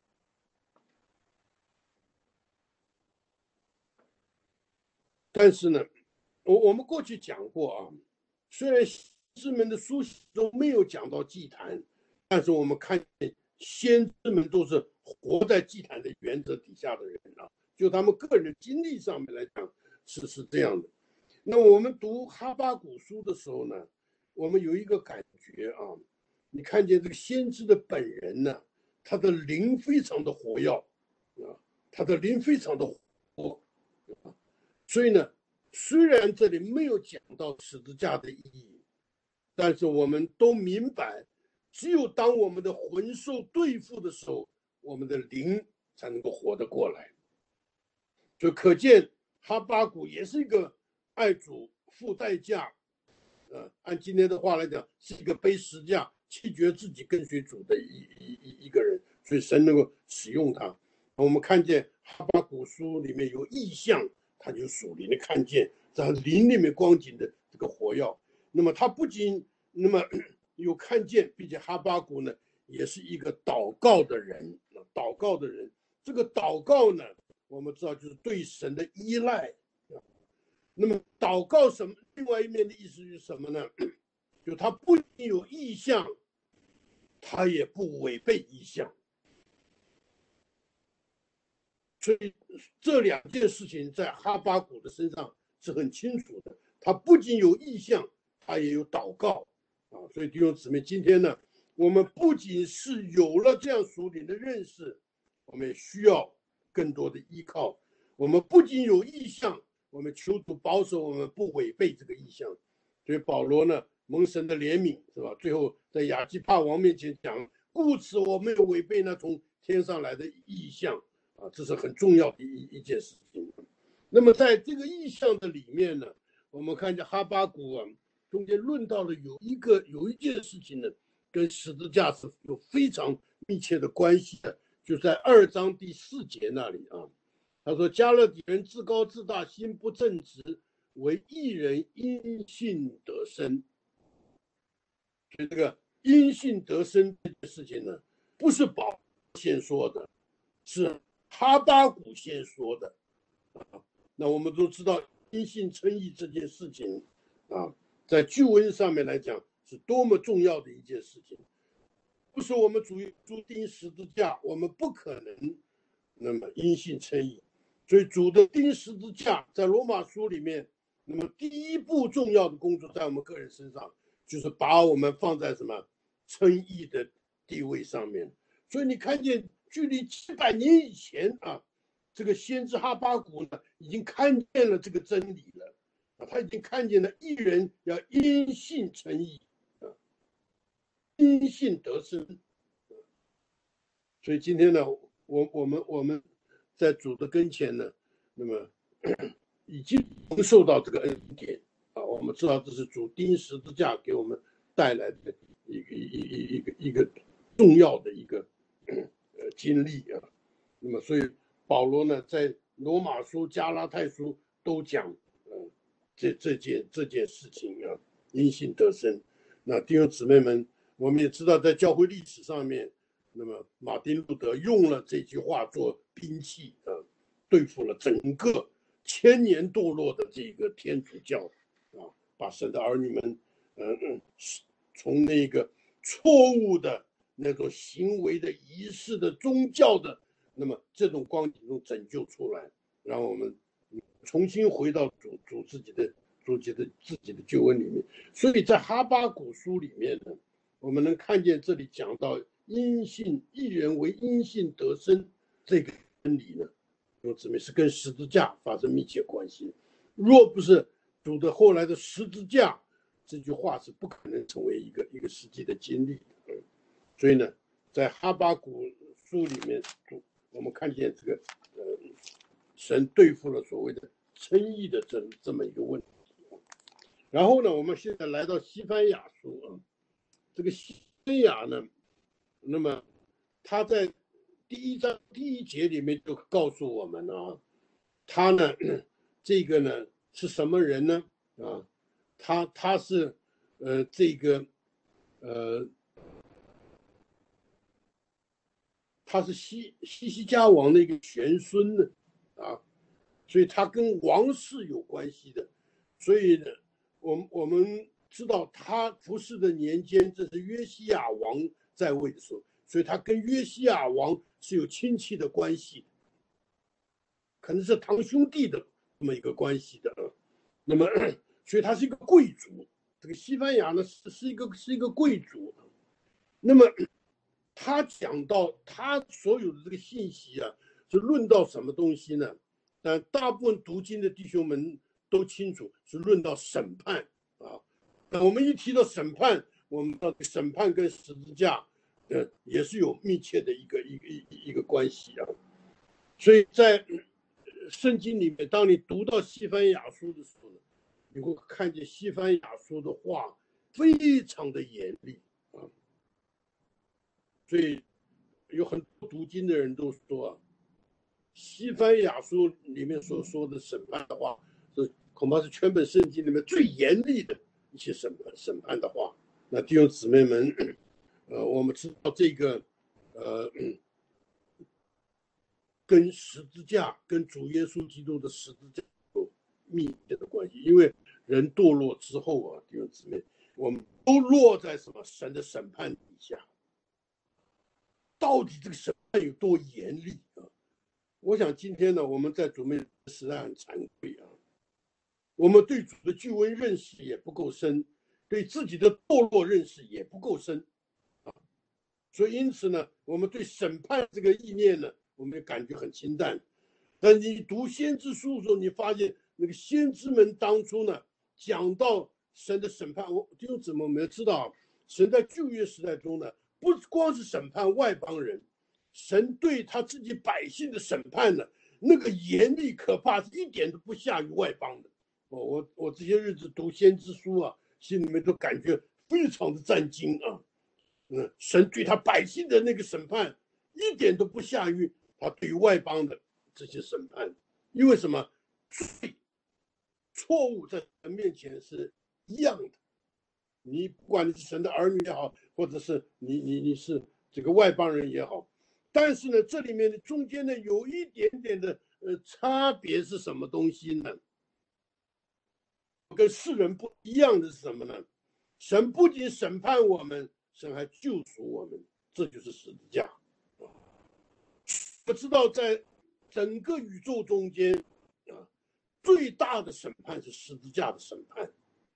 但是呢，我我们过去讲过啊，虽然先知们的书信中没有讲到祭坛，但是我们看见先知们都是活在祭坛的原则底下的人啊，就他们个人经历上面来讲是是这样的。那我们读哈巴谷书的时候呢，我们有一个感觉啊，你看见这个先知的本人呢，他的灵非常的活跃啊，他的灵非常的活。所以呢，虽然这里没有讲到十字架的意义，但是我们都明白，只有当我们的魂受对付的时候，我们的灵才能够活得过来。就可见哈巴谷也是一个爱主付代价，呃，按今天的话来讲，是一个背十字架、弃绝自己跟随主的一一一个人，所以神能够使用他。我们看见哈巴谷书里面有异象。他就属灵的看见，在灵里面光景的这个活跃。那么他不仅那么有看见，并且哈巴谷呢也是一个祷告的人，祷告的人。这个祷告呢，我们知道就是对神的依赖。那么祷告什么？另外一面的意思是什么呢？就他不仅有意向，他也不违背意向。所以这两件事情在哈巴谷的身上是很清楚的，他不仅有意向，他也有祷告啊。所以弟兄姊妹，今天呢，我们不仅是有了这样属灵的认识，我们也需要更多的依靠。我们不仅有意向，我们求主保守我们不违背这个意向。所以保罗呢，蒙神的怜悯，是吧？最后在亚基帕王面前讲，故此我没有违背那从天上来的意向。啊，这是很重要的一一件事情。那么在这个意象的里面呢，我们看见哈巴谷啊，中间论到了有一个有一件事情呢，跟十字架是有非常密切的关系的，就在二章第四节那里啊，他说：“加勒底人自高自大，心不正直，为义人因信得生。”所以这个因信得生这件事情呢，不是保罗先说的，是哈巴谷先说的，啊，那我们都知道因信称义这件事情，啊，在救恩上面来讲是多么重要的一件事情。不是我们主耶稣钉十字架，我们不可能那么因信称义。所以主的钉十字架在罗马书里面，那么第一步重要的工作在我们个人身上，就是把我们放在什么称义的地位上面。所以你看见。距离七百年以前啊，这个先知哈巴谷呢，已经看见了这个真理了啊，他已经看见了义人要因信称义啊，因信得生。所以今天呢，我我们我们在主的跟前呢，那么已经能受到这个恩典啊，我们知道这是主钉十字架给我们带来的一个一一一个一个重要的一个。经历啊，那么所以保罗呢，在罗马书、加拉太书都讲，呃，这这件这件事情啊，因信得生。那弟兄姊妹们，我们也知道，在教会历史上面，那么马丁路德用了这句话做兵器啊，对付了整个千年堕落的这个天主教啊，把神的儿女们，嗯嗯，从那个错误的。那种行为的仪式的宗教的，那么这种光景中拯救出来，让我们重新回到主主自己的主己的自己的救恩里面。所以在哈巴谷书里面呢，我们能看见这里讲到因信义人为因信得生这个真理呢，弟兄姊妹是跟十字架发生密切关系。若不是主的后来的十字架，这句话是不可能成为一个一个实际的经历的。所以呢，在哈巴谷书里面，我们看见这个呃，神对付了所谓的称义的这这么一个问题。然后呢，我们现在来到西番雅书啊，这个西番雅呢，那么他在第一章第一节里面就告诉我们啊，他呢，这个呢是什么人呢？啊，他他是呃，这个，呃，他是西西西家王的一个玄孙呢，啊，所以他跟王室有关系的。所以呢，我们我们知道他服侍的年间，这是约西亚王在位的时候，所以他跟约西亚王是有亲戚的关系，可能是堂兄弟的这么一个关系的。那么，所以他是一个贵族。这个西班牙呢是是一个是一个贵族。那么他讲到他所有的这个信息啊，是论到什么东西呢？但大部分读经的弟兄们都清楚，是论到审判啊。那我们一提到审判，我们到审判跟十字架，呃，也是有密切的一个一个一一个关系啊。所以在圣经里面，当你读到西番雅书的时候呢，你会看见西番雅书的话非常的严厉啊。所以有很多读经的人都说啊，西番雅书里面所说的审判的话，是恐怕是全本圣经里面最严厉的一些审判审判的话。那弟兄姊妹们，呃，我们知道这个，呃，跟十字架、跟主耶稣基督的十字架有密切的关系。因为人堕落之后啊，弟兄姊妹，我们都落在什么神的审判底下。到底这个审判有多严厉啊？我想今天呢，我们在主内时代很惭愧啊，我们对主的救恩认识也不够深，对自己的堕落认识也不够深啊，所以因此呢，我们对审判这个意念呢，我们也感觉很清淡。但你读先知书的时候，你发现那个先知们当初呢，讲到神的审判，我弟兄姊妹我们要知道，神在旧约时代中呢，不光是审判外邦人，神对他自己百姓的审判呢，那个严厉可怕，是一点都不下于外邦的。我我我这些日子读先知书啊，心里面都感觉非常的震惊啊。嗯，神对他百姓的那个审判，一点都不下于他对外邦的这些审判。因为什么？罪、错误在神面前是一样的。你不管你是神的儿女也好，或者是你你你是这个外邦人也好，但是呢，这里面的中间呢有一点点的呃差别是什么东西呢？跟世人不一样的是什么呢？神不仅审判我们，神还救赎我们，这就是十字架。我知道在整个宇宙中间啊，最大的审判是十字架的审判。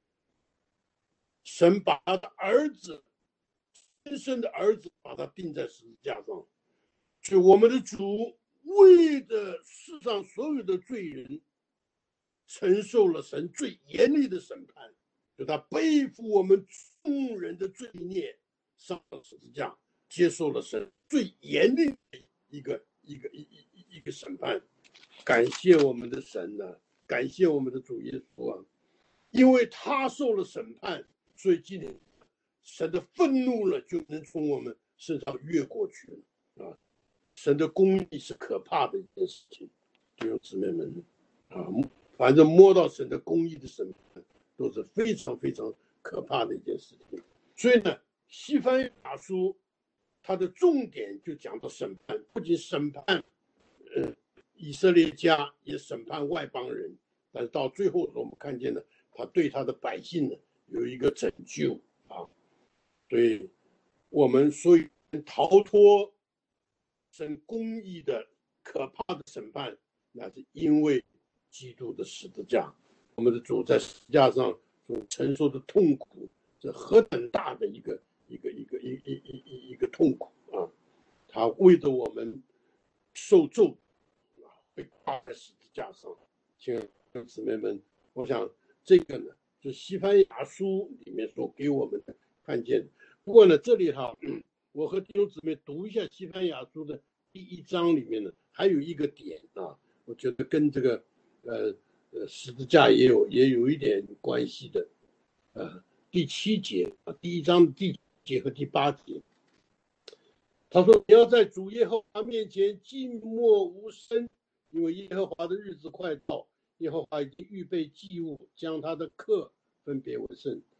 神把他的儿子，天生的儿子，把他钉在十字架上。所以我们的主为着世上所有的罪人，承受了神最严厉的审判，就他背负我们众人的罪孽，上了十字架，接受了神最严厉的一个一个一一一个审判。感谢我们的神呢、啊，感谢我们的主耶稣啊，因为他受了审判，所以今天神的愤怒呢就能从我们身上越过去了啊。神的公义是可怕的一件事情，弟兄姊妹们啊，反正摸到神的公义的审判都是非常非常可怕的一件事情。所以呢，西番雅书它的重点就讲到审判，不仅审判呃以色列家，也审判外邦人。但是到最后我们看见呢，他对他的百姓呢有一个拯救啊。所以我们所以逃脱神公义的可怕的审判，那是因为基督的十字架。我们的主在十字架上所承受的痛苦，这何等大的一个一个一个一一一一一个痛苦啊！他为着我们受咒啊，被挂在十字架上。亲爱的姊妹们，我想这个呢，就西番雅书里面所给我们的看见。不过呢，这里哈，我和弟兄姊妹读一下西番雅书的第一章里面呢，还有一个点啊，我觉得跟这个呃呃十字架也有也有一点关系的。呃，第七节啊，第一章的第七节和第八节，他说：“你要在主耶和华面前静默无声，因为耶和华的日子快到，耶和华已经预备祭物，将他的客分别为圣。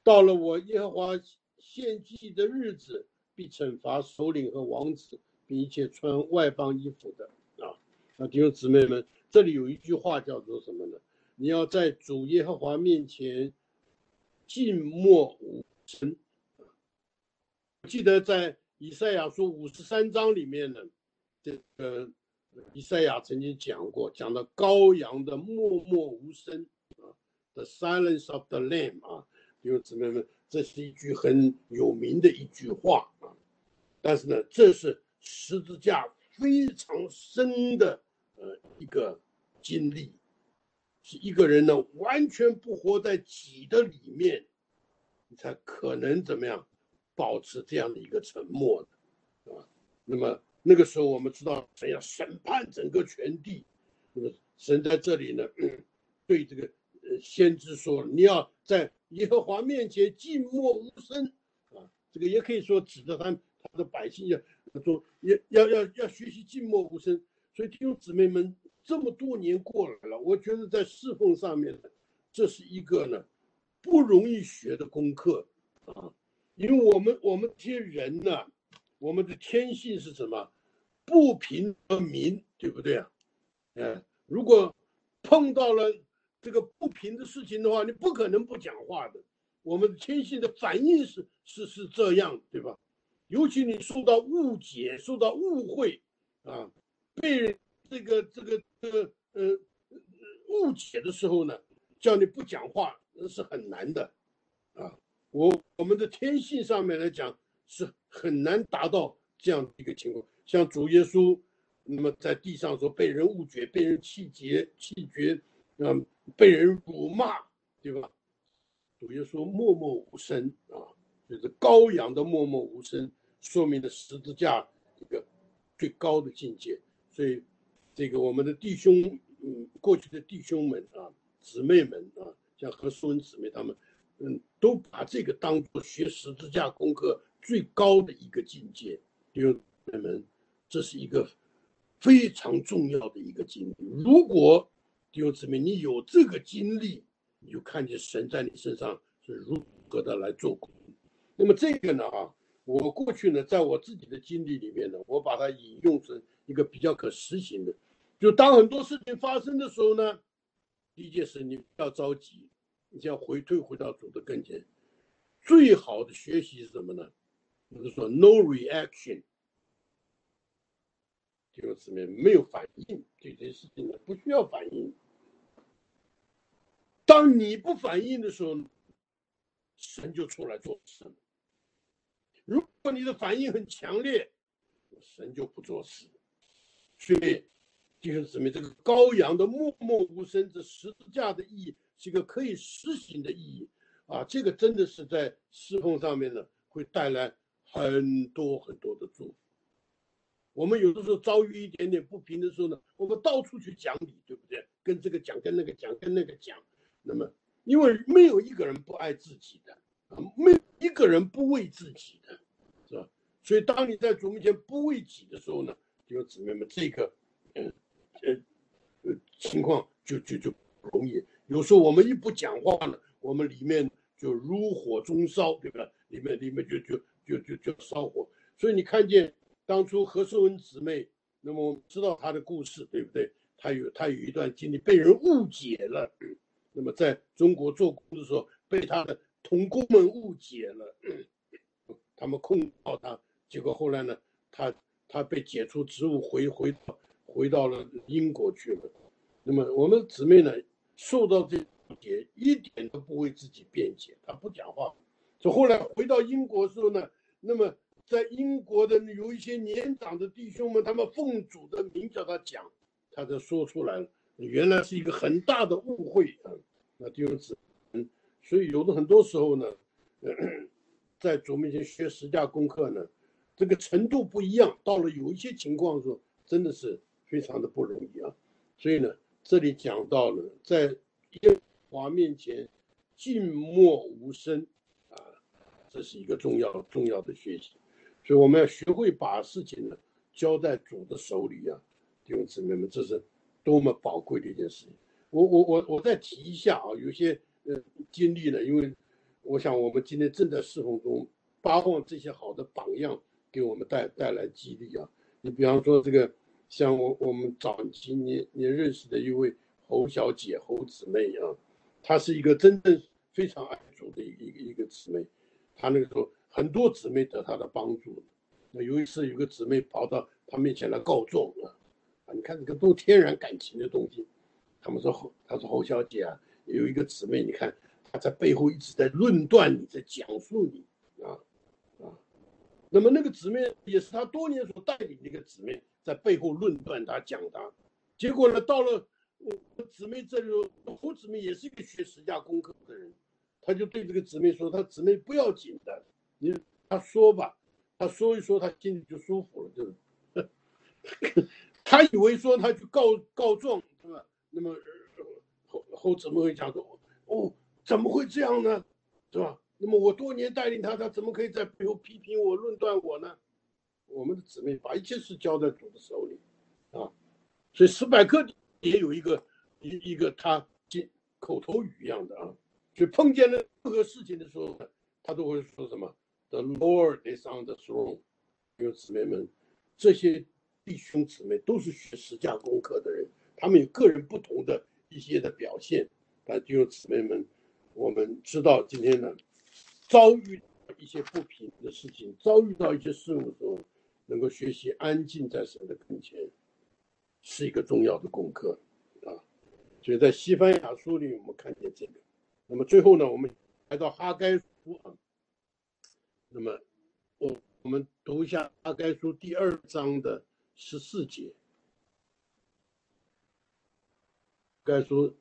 到了我耶和华献祭的日子，必惩罚首领和王子，并一切穿外邦衣服的啊。那弟兄姊妹们，这里有一句话叫做什么呢？你要在主耶和华面前静默无声。记得在以赛亚书五十三章里面呢，这个以赛亚曾经讲过，讲到羔羊的默默无声啊 ，the silence of the lamb 啊，弟兄姊妹们，这是一句很有名的一句话啊。但是呢，这是十字架非常深的呃一个经历，是一个人呢完全不活在己的里面，你才可能怎么样保持这样的一个沉默的啊。那么那个时候我们知道神要审判整个全地，那么神在这里呢，嗯、对这个呃先知说，你要在耶和华面前静默无声啊。这个也可以说指着他他的百姓要说要要要要学习静默无声。所以弟兄姊妹们，这么多年过来了，我觉得在侍奉上面呢，这是一个呢不容易学的功课啊。因为我们我们这些人呢，我们的天性是什么？不平而鸣，对不对啊？哎，如果碰到了这个不平的事情的话，你不可能不讲话的。我们天性的反应是是是这样，对吧？尤其你受到误解、受到误会啊，被这个这个这个呃误解的时候呢，叫你不讲话是很难的啊。我我们的天性上面来讲是很难达到这样的一个情况。像主耶稣，那么在地上说被人误解、被人气绝、气绝，嗯，被人辱骂，对吧？主耶稣默默无声啊，就是羔羊的默默无声，说明了十字架一个最高的境界。所以，这个我们的弟兄，嗯，过去的弟兄们啊、姊妹们啊，像何淑文姊妹他们。嗯，都把这个当作学十字架功课最高的一个境界，弟兄姊妹们，这是一个非常重要的一个经历。如果弟兄姊妹你有这个经历，你就看见神在你身上是如何的来做工。那么这个呢啊，我过去呢，在我自己的经历里面呢，我把它引用成一个比较可实行的，就当很多事情发生的时候呢，第一件事你不要着急。你就要回退回到主的跟前，最好的学习是什么呢？就是说 no reaction， 弟兄姊妹没有反应，对这些事情呢不需要反应。当你不反应的时候，神就出来做事了。如果你的反应很强烈，神就不做事。所以弟兄姊妹，这个羔羊的默默无声，这十字架的意义是一个可以实行的意义啊！这个真的是在侍奉上面呢，会带来很多很多的祝福。我们有的时候遭遇一点点不平的时候呢，我们到处去讲理，对不对？跟这个讲，跟那个讲，跟那个讲。那么，因为没有一个人不爱自己的啊，没有一个人不为自己的，是吧？所以，当你在主面前不为己的时候呢，弟兄姊妹们，这个，嗯。呃呃，情况就就就不容易。有时候我们一不讲话呢，我们里面就如火中烧，对吧？里面里面就就就就就烧火。所以你看见当初何寿文姊妹，那么我们知道她的故事，对不对？她有她有一段经历被人误解了，那么在中国做工的时候被她的同工们误解了，他们控告她，结果后来呢，她她被解除职务，回回到。回到了英国去了。那么我们姊妹呢，受到这些一点都不为自己辩解，她不讲话。所以后来回到英国的时候呢，那么在英国的有一些年长的弟兄们，他们奉主的名叫他讲，他就说出来了，原来是一个很大的误会啊。那弟兄姊妹，所以有的很多时候呢，在主面前学十架功课呢，这个程度不一样，到了有一些情况的时候，真的是非常的不容易啊。所以呢，这里讲到了在耶和华面前静默无声啊，这是一个重要重要的学习。所以我们要学会把事情呢交在主的手里啊，弟兄姊妹们，这是多么宝贵的一件事情。我我我我再提一下啊，有些呃经历呢，因为我想我们今天正在侍奉中，巴望这些好的榜样给我们带带来激励啊。你比方说这个，像我我们早期年年认识的一位侯小姐侯姊妹啊，她是一个真正非常爱主的一个一个一个姊妹，她那个时候很多姊妹得她的帮助。那有一次有个姊妹跑到她面前来告状啊，啊，你看这个都天然感情的东西。他们说，她说侯小姐啊，有一个姊妹，你看她在背后一直在论断你，在讲述你啊啊。那么那个姊妹也是她多年所带领的一个姊妹，在背后论断她讲她。结果呢，到了我姊妹这里，侯姊妹也是一个学十架功课的人，他就对这个姊妹说：“她姊妹不要紧的，你她说吧，她说一说，她心里就舒服了，就是。”他以为说他去告告状，是吧？那么后后怎么会讲说，哦，怎么会这样呢？是吧？那么我多年带领他，他怎么可以在背后批评我、论断我呢？我们的姊妹把一切事交在主的手里，啊，所以史百克也有一个一一个他口头语一样的啊，所以碰见了任何事情的时候，他都会说什么 ：“The Lord is on the throne。”有姊妹们，这些弟兄姊妹都是学十架功课的人，他们有个人不同的一些的表现。但弟兄姊妹们，我们知道今天呢，遭遇一些不平的事情，遭遇到一些事物的时候，能够学习安静在神的跟前，是一个重要的功课啊。所以在西番雅书里，我们看见这个。那么最后呢，我们来到哈该书啊，那么我。我们读一下哈该书第二章的十四节。该书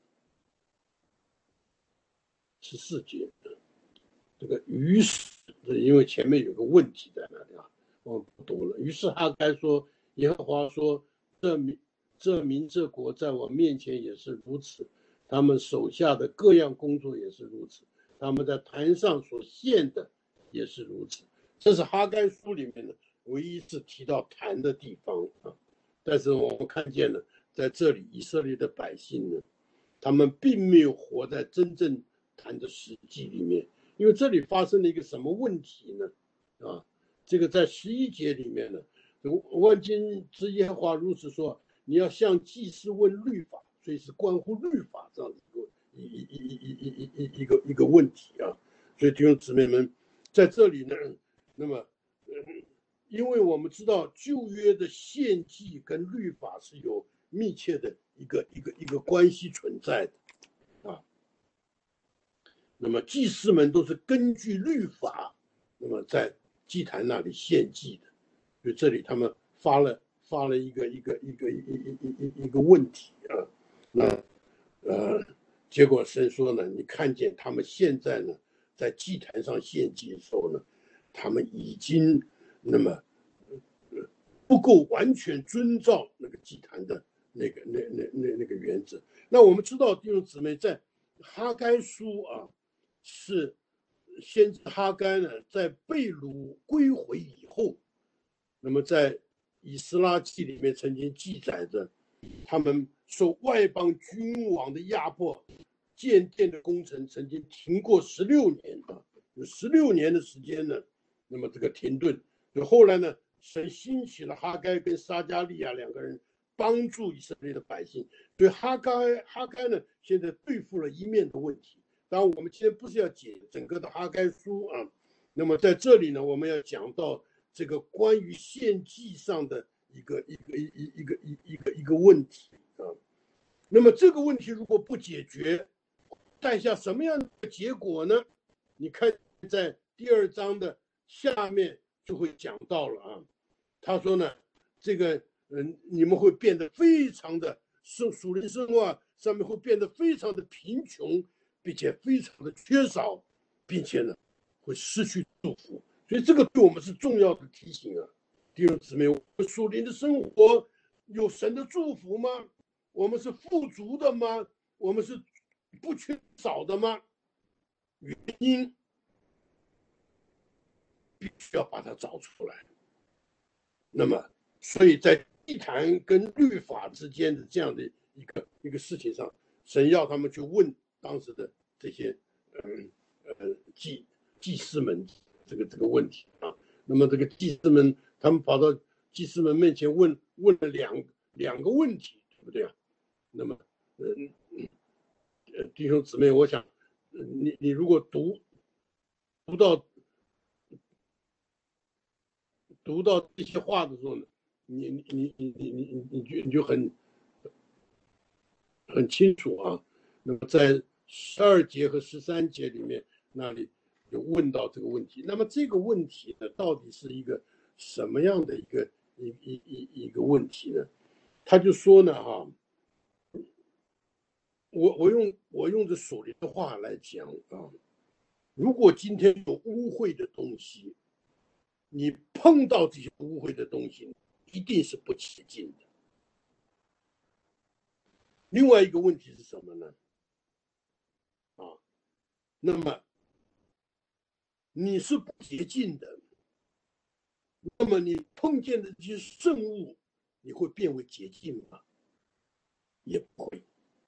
十四节，这个于是，因为前面有个问题在那里啊，我们不读了。于是哈该说：“耶和华说，这民这民这国在我面前也是如此，他们手下的各样工作也是如此，他们在坛上所献的也是如此。”这是哈该书里面的唯一是提到坛的地方啊。但是我们看见了，在这里以色列的百姓呢，他们并没有活在真正坛的实际里面，因为这里发生了一个什么问题呢？啊，这个在十一节里面呢，万军之耶和华如此说：“你要向祭司问律法，所以是关乎律法这样的一个一一一一一一一个一个问题啊。”所以弟兄姊妹们，在这里呢，那么，嗯，因为我们知道旧约的献祭跟律法是有密切的一个一个一个关系存在的啊。那么祭司们都是根据律法，那么在祭坛那里献祭的，所以这里他们发了发了一个一个一个一一一一个问题啊。那呃，结果神说呢，你看见他们现在呢，在祭坛上献祭的时候呢，他们已经那么不够完全遵照那个祭坛的那个那那那那个原则。那我们知道弟兄姊妹，在哈该书啊，是先知哈该呢，在被掳归回以后，那么在以斯拉记里面曾经记载着，他们受外邦君王的压迫，建殿的工程曾经停过十六年啊，有十六年的时间呢，那么这个停顿，就后来呢，神兴起了哈该跟撒迦利亚两个人，帮助以色列的百姓。所以哈该哈该呢，现在对付了一面的问题。当然，我们今天不是要解整个的哈该书啊，那么在这里呢，我们要讲到这个关于献祭上的一个一个一一个一一个一个问题啊。那么这个问题如果不解决，带下什么样的结果呢？你看在第二章的下面就会讲到了啊。他说呢，这个嗯，你们会变得非常的属属灵生活上面会变得非常的贫穷，并且非常的缺少，并且呢会失去祝福。所以这个对我们是重要的提醒啊，弟兄姊妹，我们属灵的生活有神的祝福吗？我们是富足的吗？我们是不缺少的吗？原因必须要把它找出来。那么，所以在祭坛跟律法之间的这样的一个一个事情上，神要他们去问当时的这些嗯呃祭祭司们这个这个问题啊。那么这个祭司们他们跑到祭司们面前问问了两两个问题，对不对啊？那么，呃，呃弟兄姊妹，我想，你你如果读读到读到这些话的时候呢，你你你你你你你就你就很很清楚啊。那么在十二节和十三节里面，那里有问到这个问题。那么这个问题呢，到底是一个什么样的一个一一一一个问题呢？他就说呢，哈、啊，我我用我用这属灵的话来讲啊，如果今天有污秽的东西，你碰到这些污秽的东西，一定是不起劲的。另外一个问题是什么呢？啊，那么你是不洁净的，那么你碰见的这些圣物，你会变为洁净吗？也不会。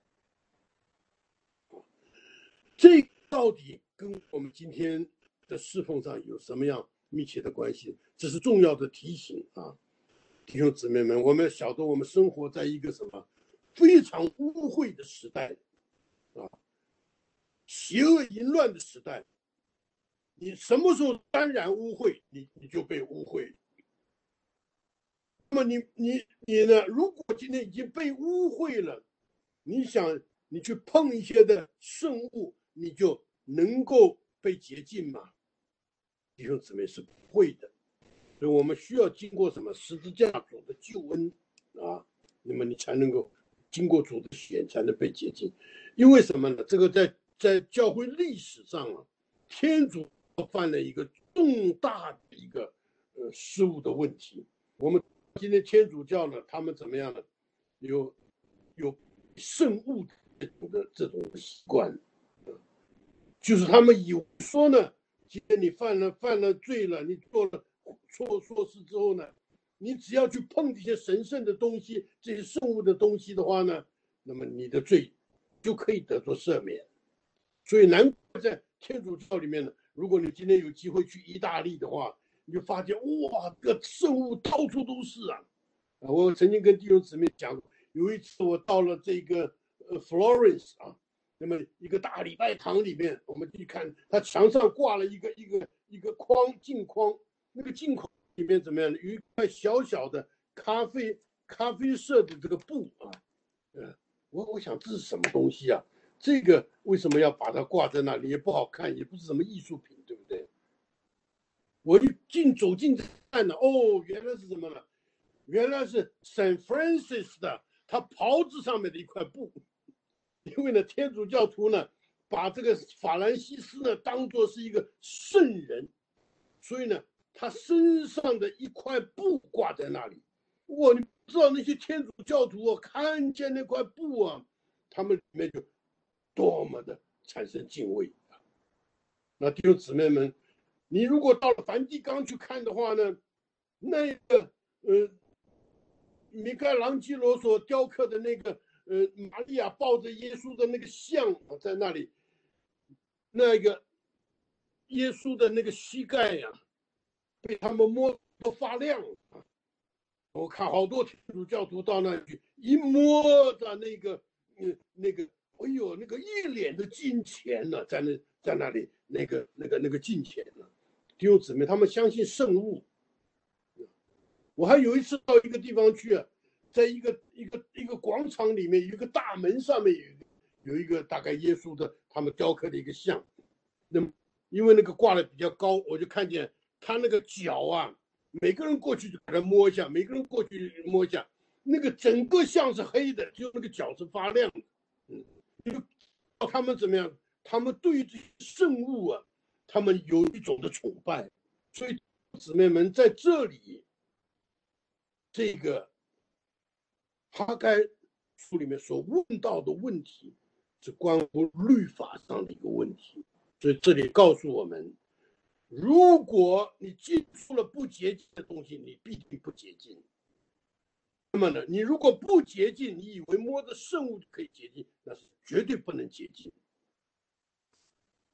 这到底跟我们今天的侍奉上有什么样密切的关系？这是重要的提醒啊，弟兄姊妹们，我们晓得我们生活在一个什么非常污秽的时代啊，邪恶淫乱的时代。你什么时候沾染污秽，你你就被污秽。那么你你你呢？如果今天已经被污秽了，你想你去碰一些的圣物，你就能够被洁净吗？弟兄姊妹，是不会的。所以我们需要经过什么十字架主的救恩啊，那么你才能够经过主的血才能被洁净。因为什么呢？这个在在教会历史上啊，天主犯了一个重大的一个呃失误的问题。我们今天天主教呢，他们怎么样呢？有有圣物的这种习惯，就是他们以为说呢，今天你犯了犯了罪了，你做了错错事之后呢，你只要去碰这些神圣的东西，这些圣物的东西的话呢，那么你的罪就可以得到赦免。所以难怪在天主教里面呢，如果你今天有机会去意大利的话，你就发现哇，这个圣物到处都是啊！我曾经跟弟兄姊妹讲过，有一次我到了这个呃 Florence 啊，那么一个大礼拜堂里面，我们去看，它墙上挂了一个一个一个框镜框，那个镜框里面怎么样？有一块小小的咖啡咖啡色的这个布啊，呃，我我想这是什么东西啊？这个为什么要把它挂在那里？也不好看，也不是什么艺术品，对不对？我就进走进看了，哦，原来是什么呢？原来是 Saint Francis 的他袍子上面的一块布。因为呢，天主教徒呢把这个法兰西斯呢当作是一个圣人，所以呢，他身上的一块布挂在那里。哇，你知道那些天主教徒啊，看见那块布啊，他们里面就多么的产生敬畏。那弟兄姊妹们，你如果到了梵蒂冈去看的话呢，那个呃，米开朗基罗所雕刻的那个呃玛利亚抱着耶稣的那个像在那里，那个耶稣的那个膝盖呀、啊，被他们摸都发亮。我看好多天主教徒到那里去，一摸着那个，嗯，那个，哎呦，那个一脸的金钱呢、啊，在那在那里那个那个那个金钱呢、啊，弟兄姊妹，他们相信圣物。我还有一次到一个地方去、啊，在一个一个一个广场里面，有一个大门上面有有一个大概耶稣的他们雕刻的一个像。那么因为那个挂的比较高，我就看见他那个脚啊。每个人过去就给他摸一下，每个人过去摸一下，那个整个像是黑的，只有那个脚是发亮的。嗯，就他们怎么样？他们对于这些圣物啊，他们有一种的崇拜。所以姊妹们在这里，这个哈该书里面所问到的问题，是关乎律法上的一个问题。所以这里告诉我们。如果你接触了不洁净的东西，你必定不洁净。那么呢，你如果不洁净，你以为摸着圣物可以洁净，那是绝对不能洁净。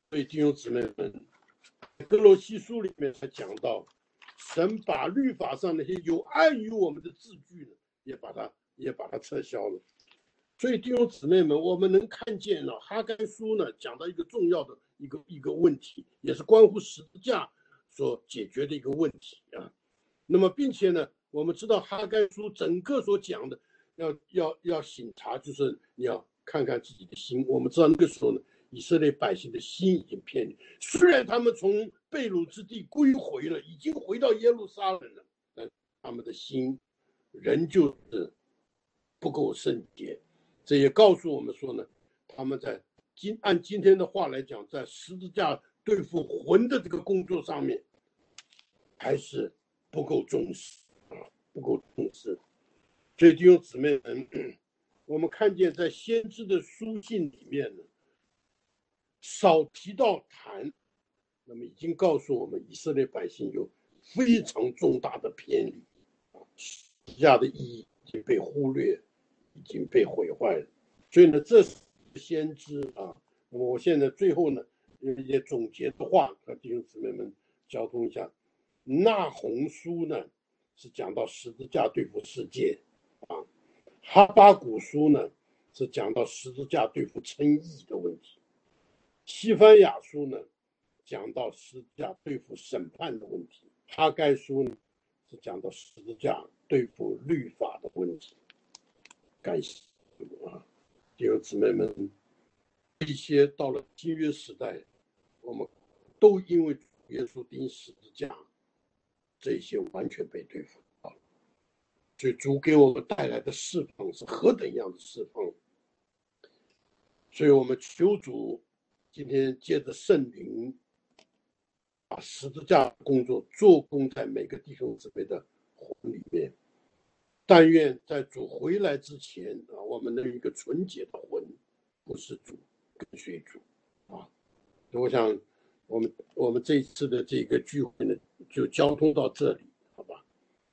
所以弟兄姊妹们，哥罗西书里面才讲到，神把律法上那些有碍于我们的字句呢，也把它也把它撤销了。所以弟兄姊妹们，我们能看见了哈该书呢，讲到一个重要的一个一个问题，也是关乎十字架所解决的一个问题啊。那么，并且呢，我们知道哈该书整个所讲的，要要要省察，就是你要看看自己的心。我们知道那个时候呢，以色列百姓的心已经偏离，虽然他们从被掳之地归回了，已经回到耶路撒冷了，但他们的心仍旧是不够圣洁。这也告诉我们说呢，他们在今按今天的话来讲，在十字架对付魂的这个工作上面，还是不够重视啊，不够重视。所以弟兄姊妹们，我们看见在先知的书信里面呢，少提到谈，那么已经告诉我们，以色列百姓有非常重大的偏离啊，十字架的意义已经被忽略，已经被毁坏了。所以呢，这是先知啊。那么我现在最后呢，有一些总结的话和弟兄姊妹们交通一下。那鸿书呢是讲到十字架对付世界啊，哈巴谷书呢是讲到十字架对付称义的问题，西番雅书呢讲到十字架对付审判的问题，哈该书呢是讲到十字架对付律法的问题。感谢啊，弟兄姊妹们，一些到了新约时代，我们都因为主耶稣钉十字架，这些完全被对付到了。所以主给我们带来的释放是何等样的释放。所以我们求主今天借着圣灵，把十字架工作做工在每个弟兄姊妹的魂里面。但愿在主回来之前啊，我们能有一个纯洁的魂，不是主跟随主啊。我想我们我们这一次的这个聚会呢，就交通到这里。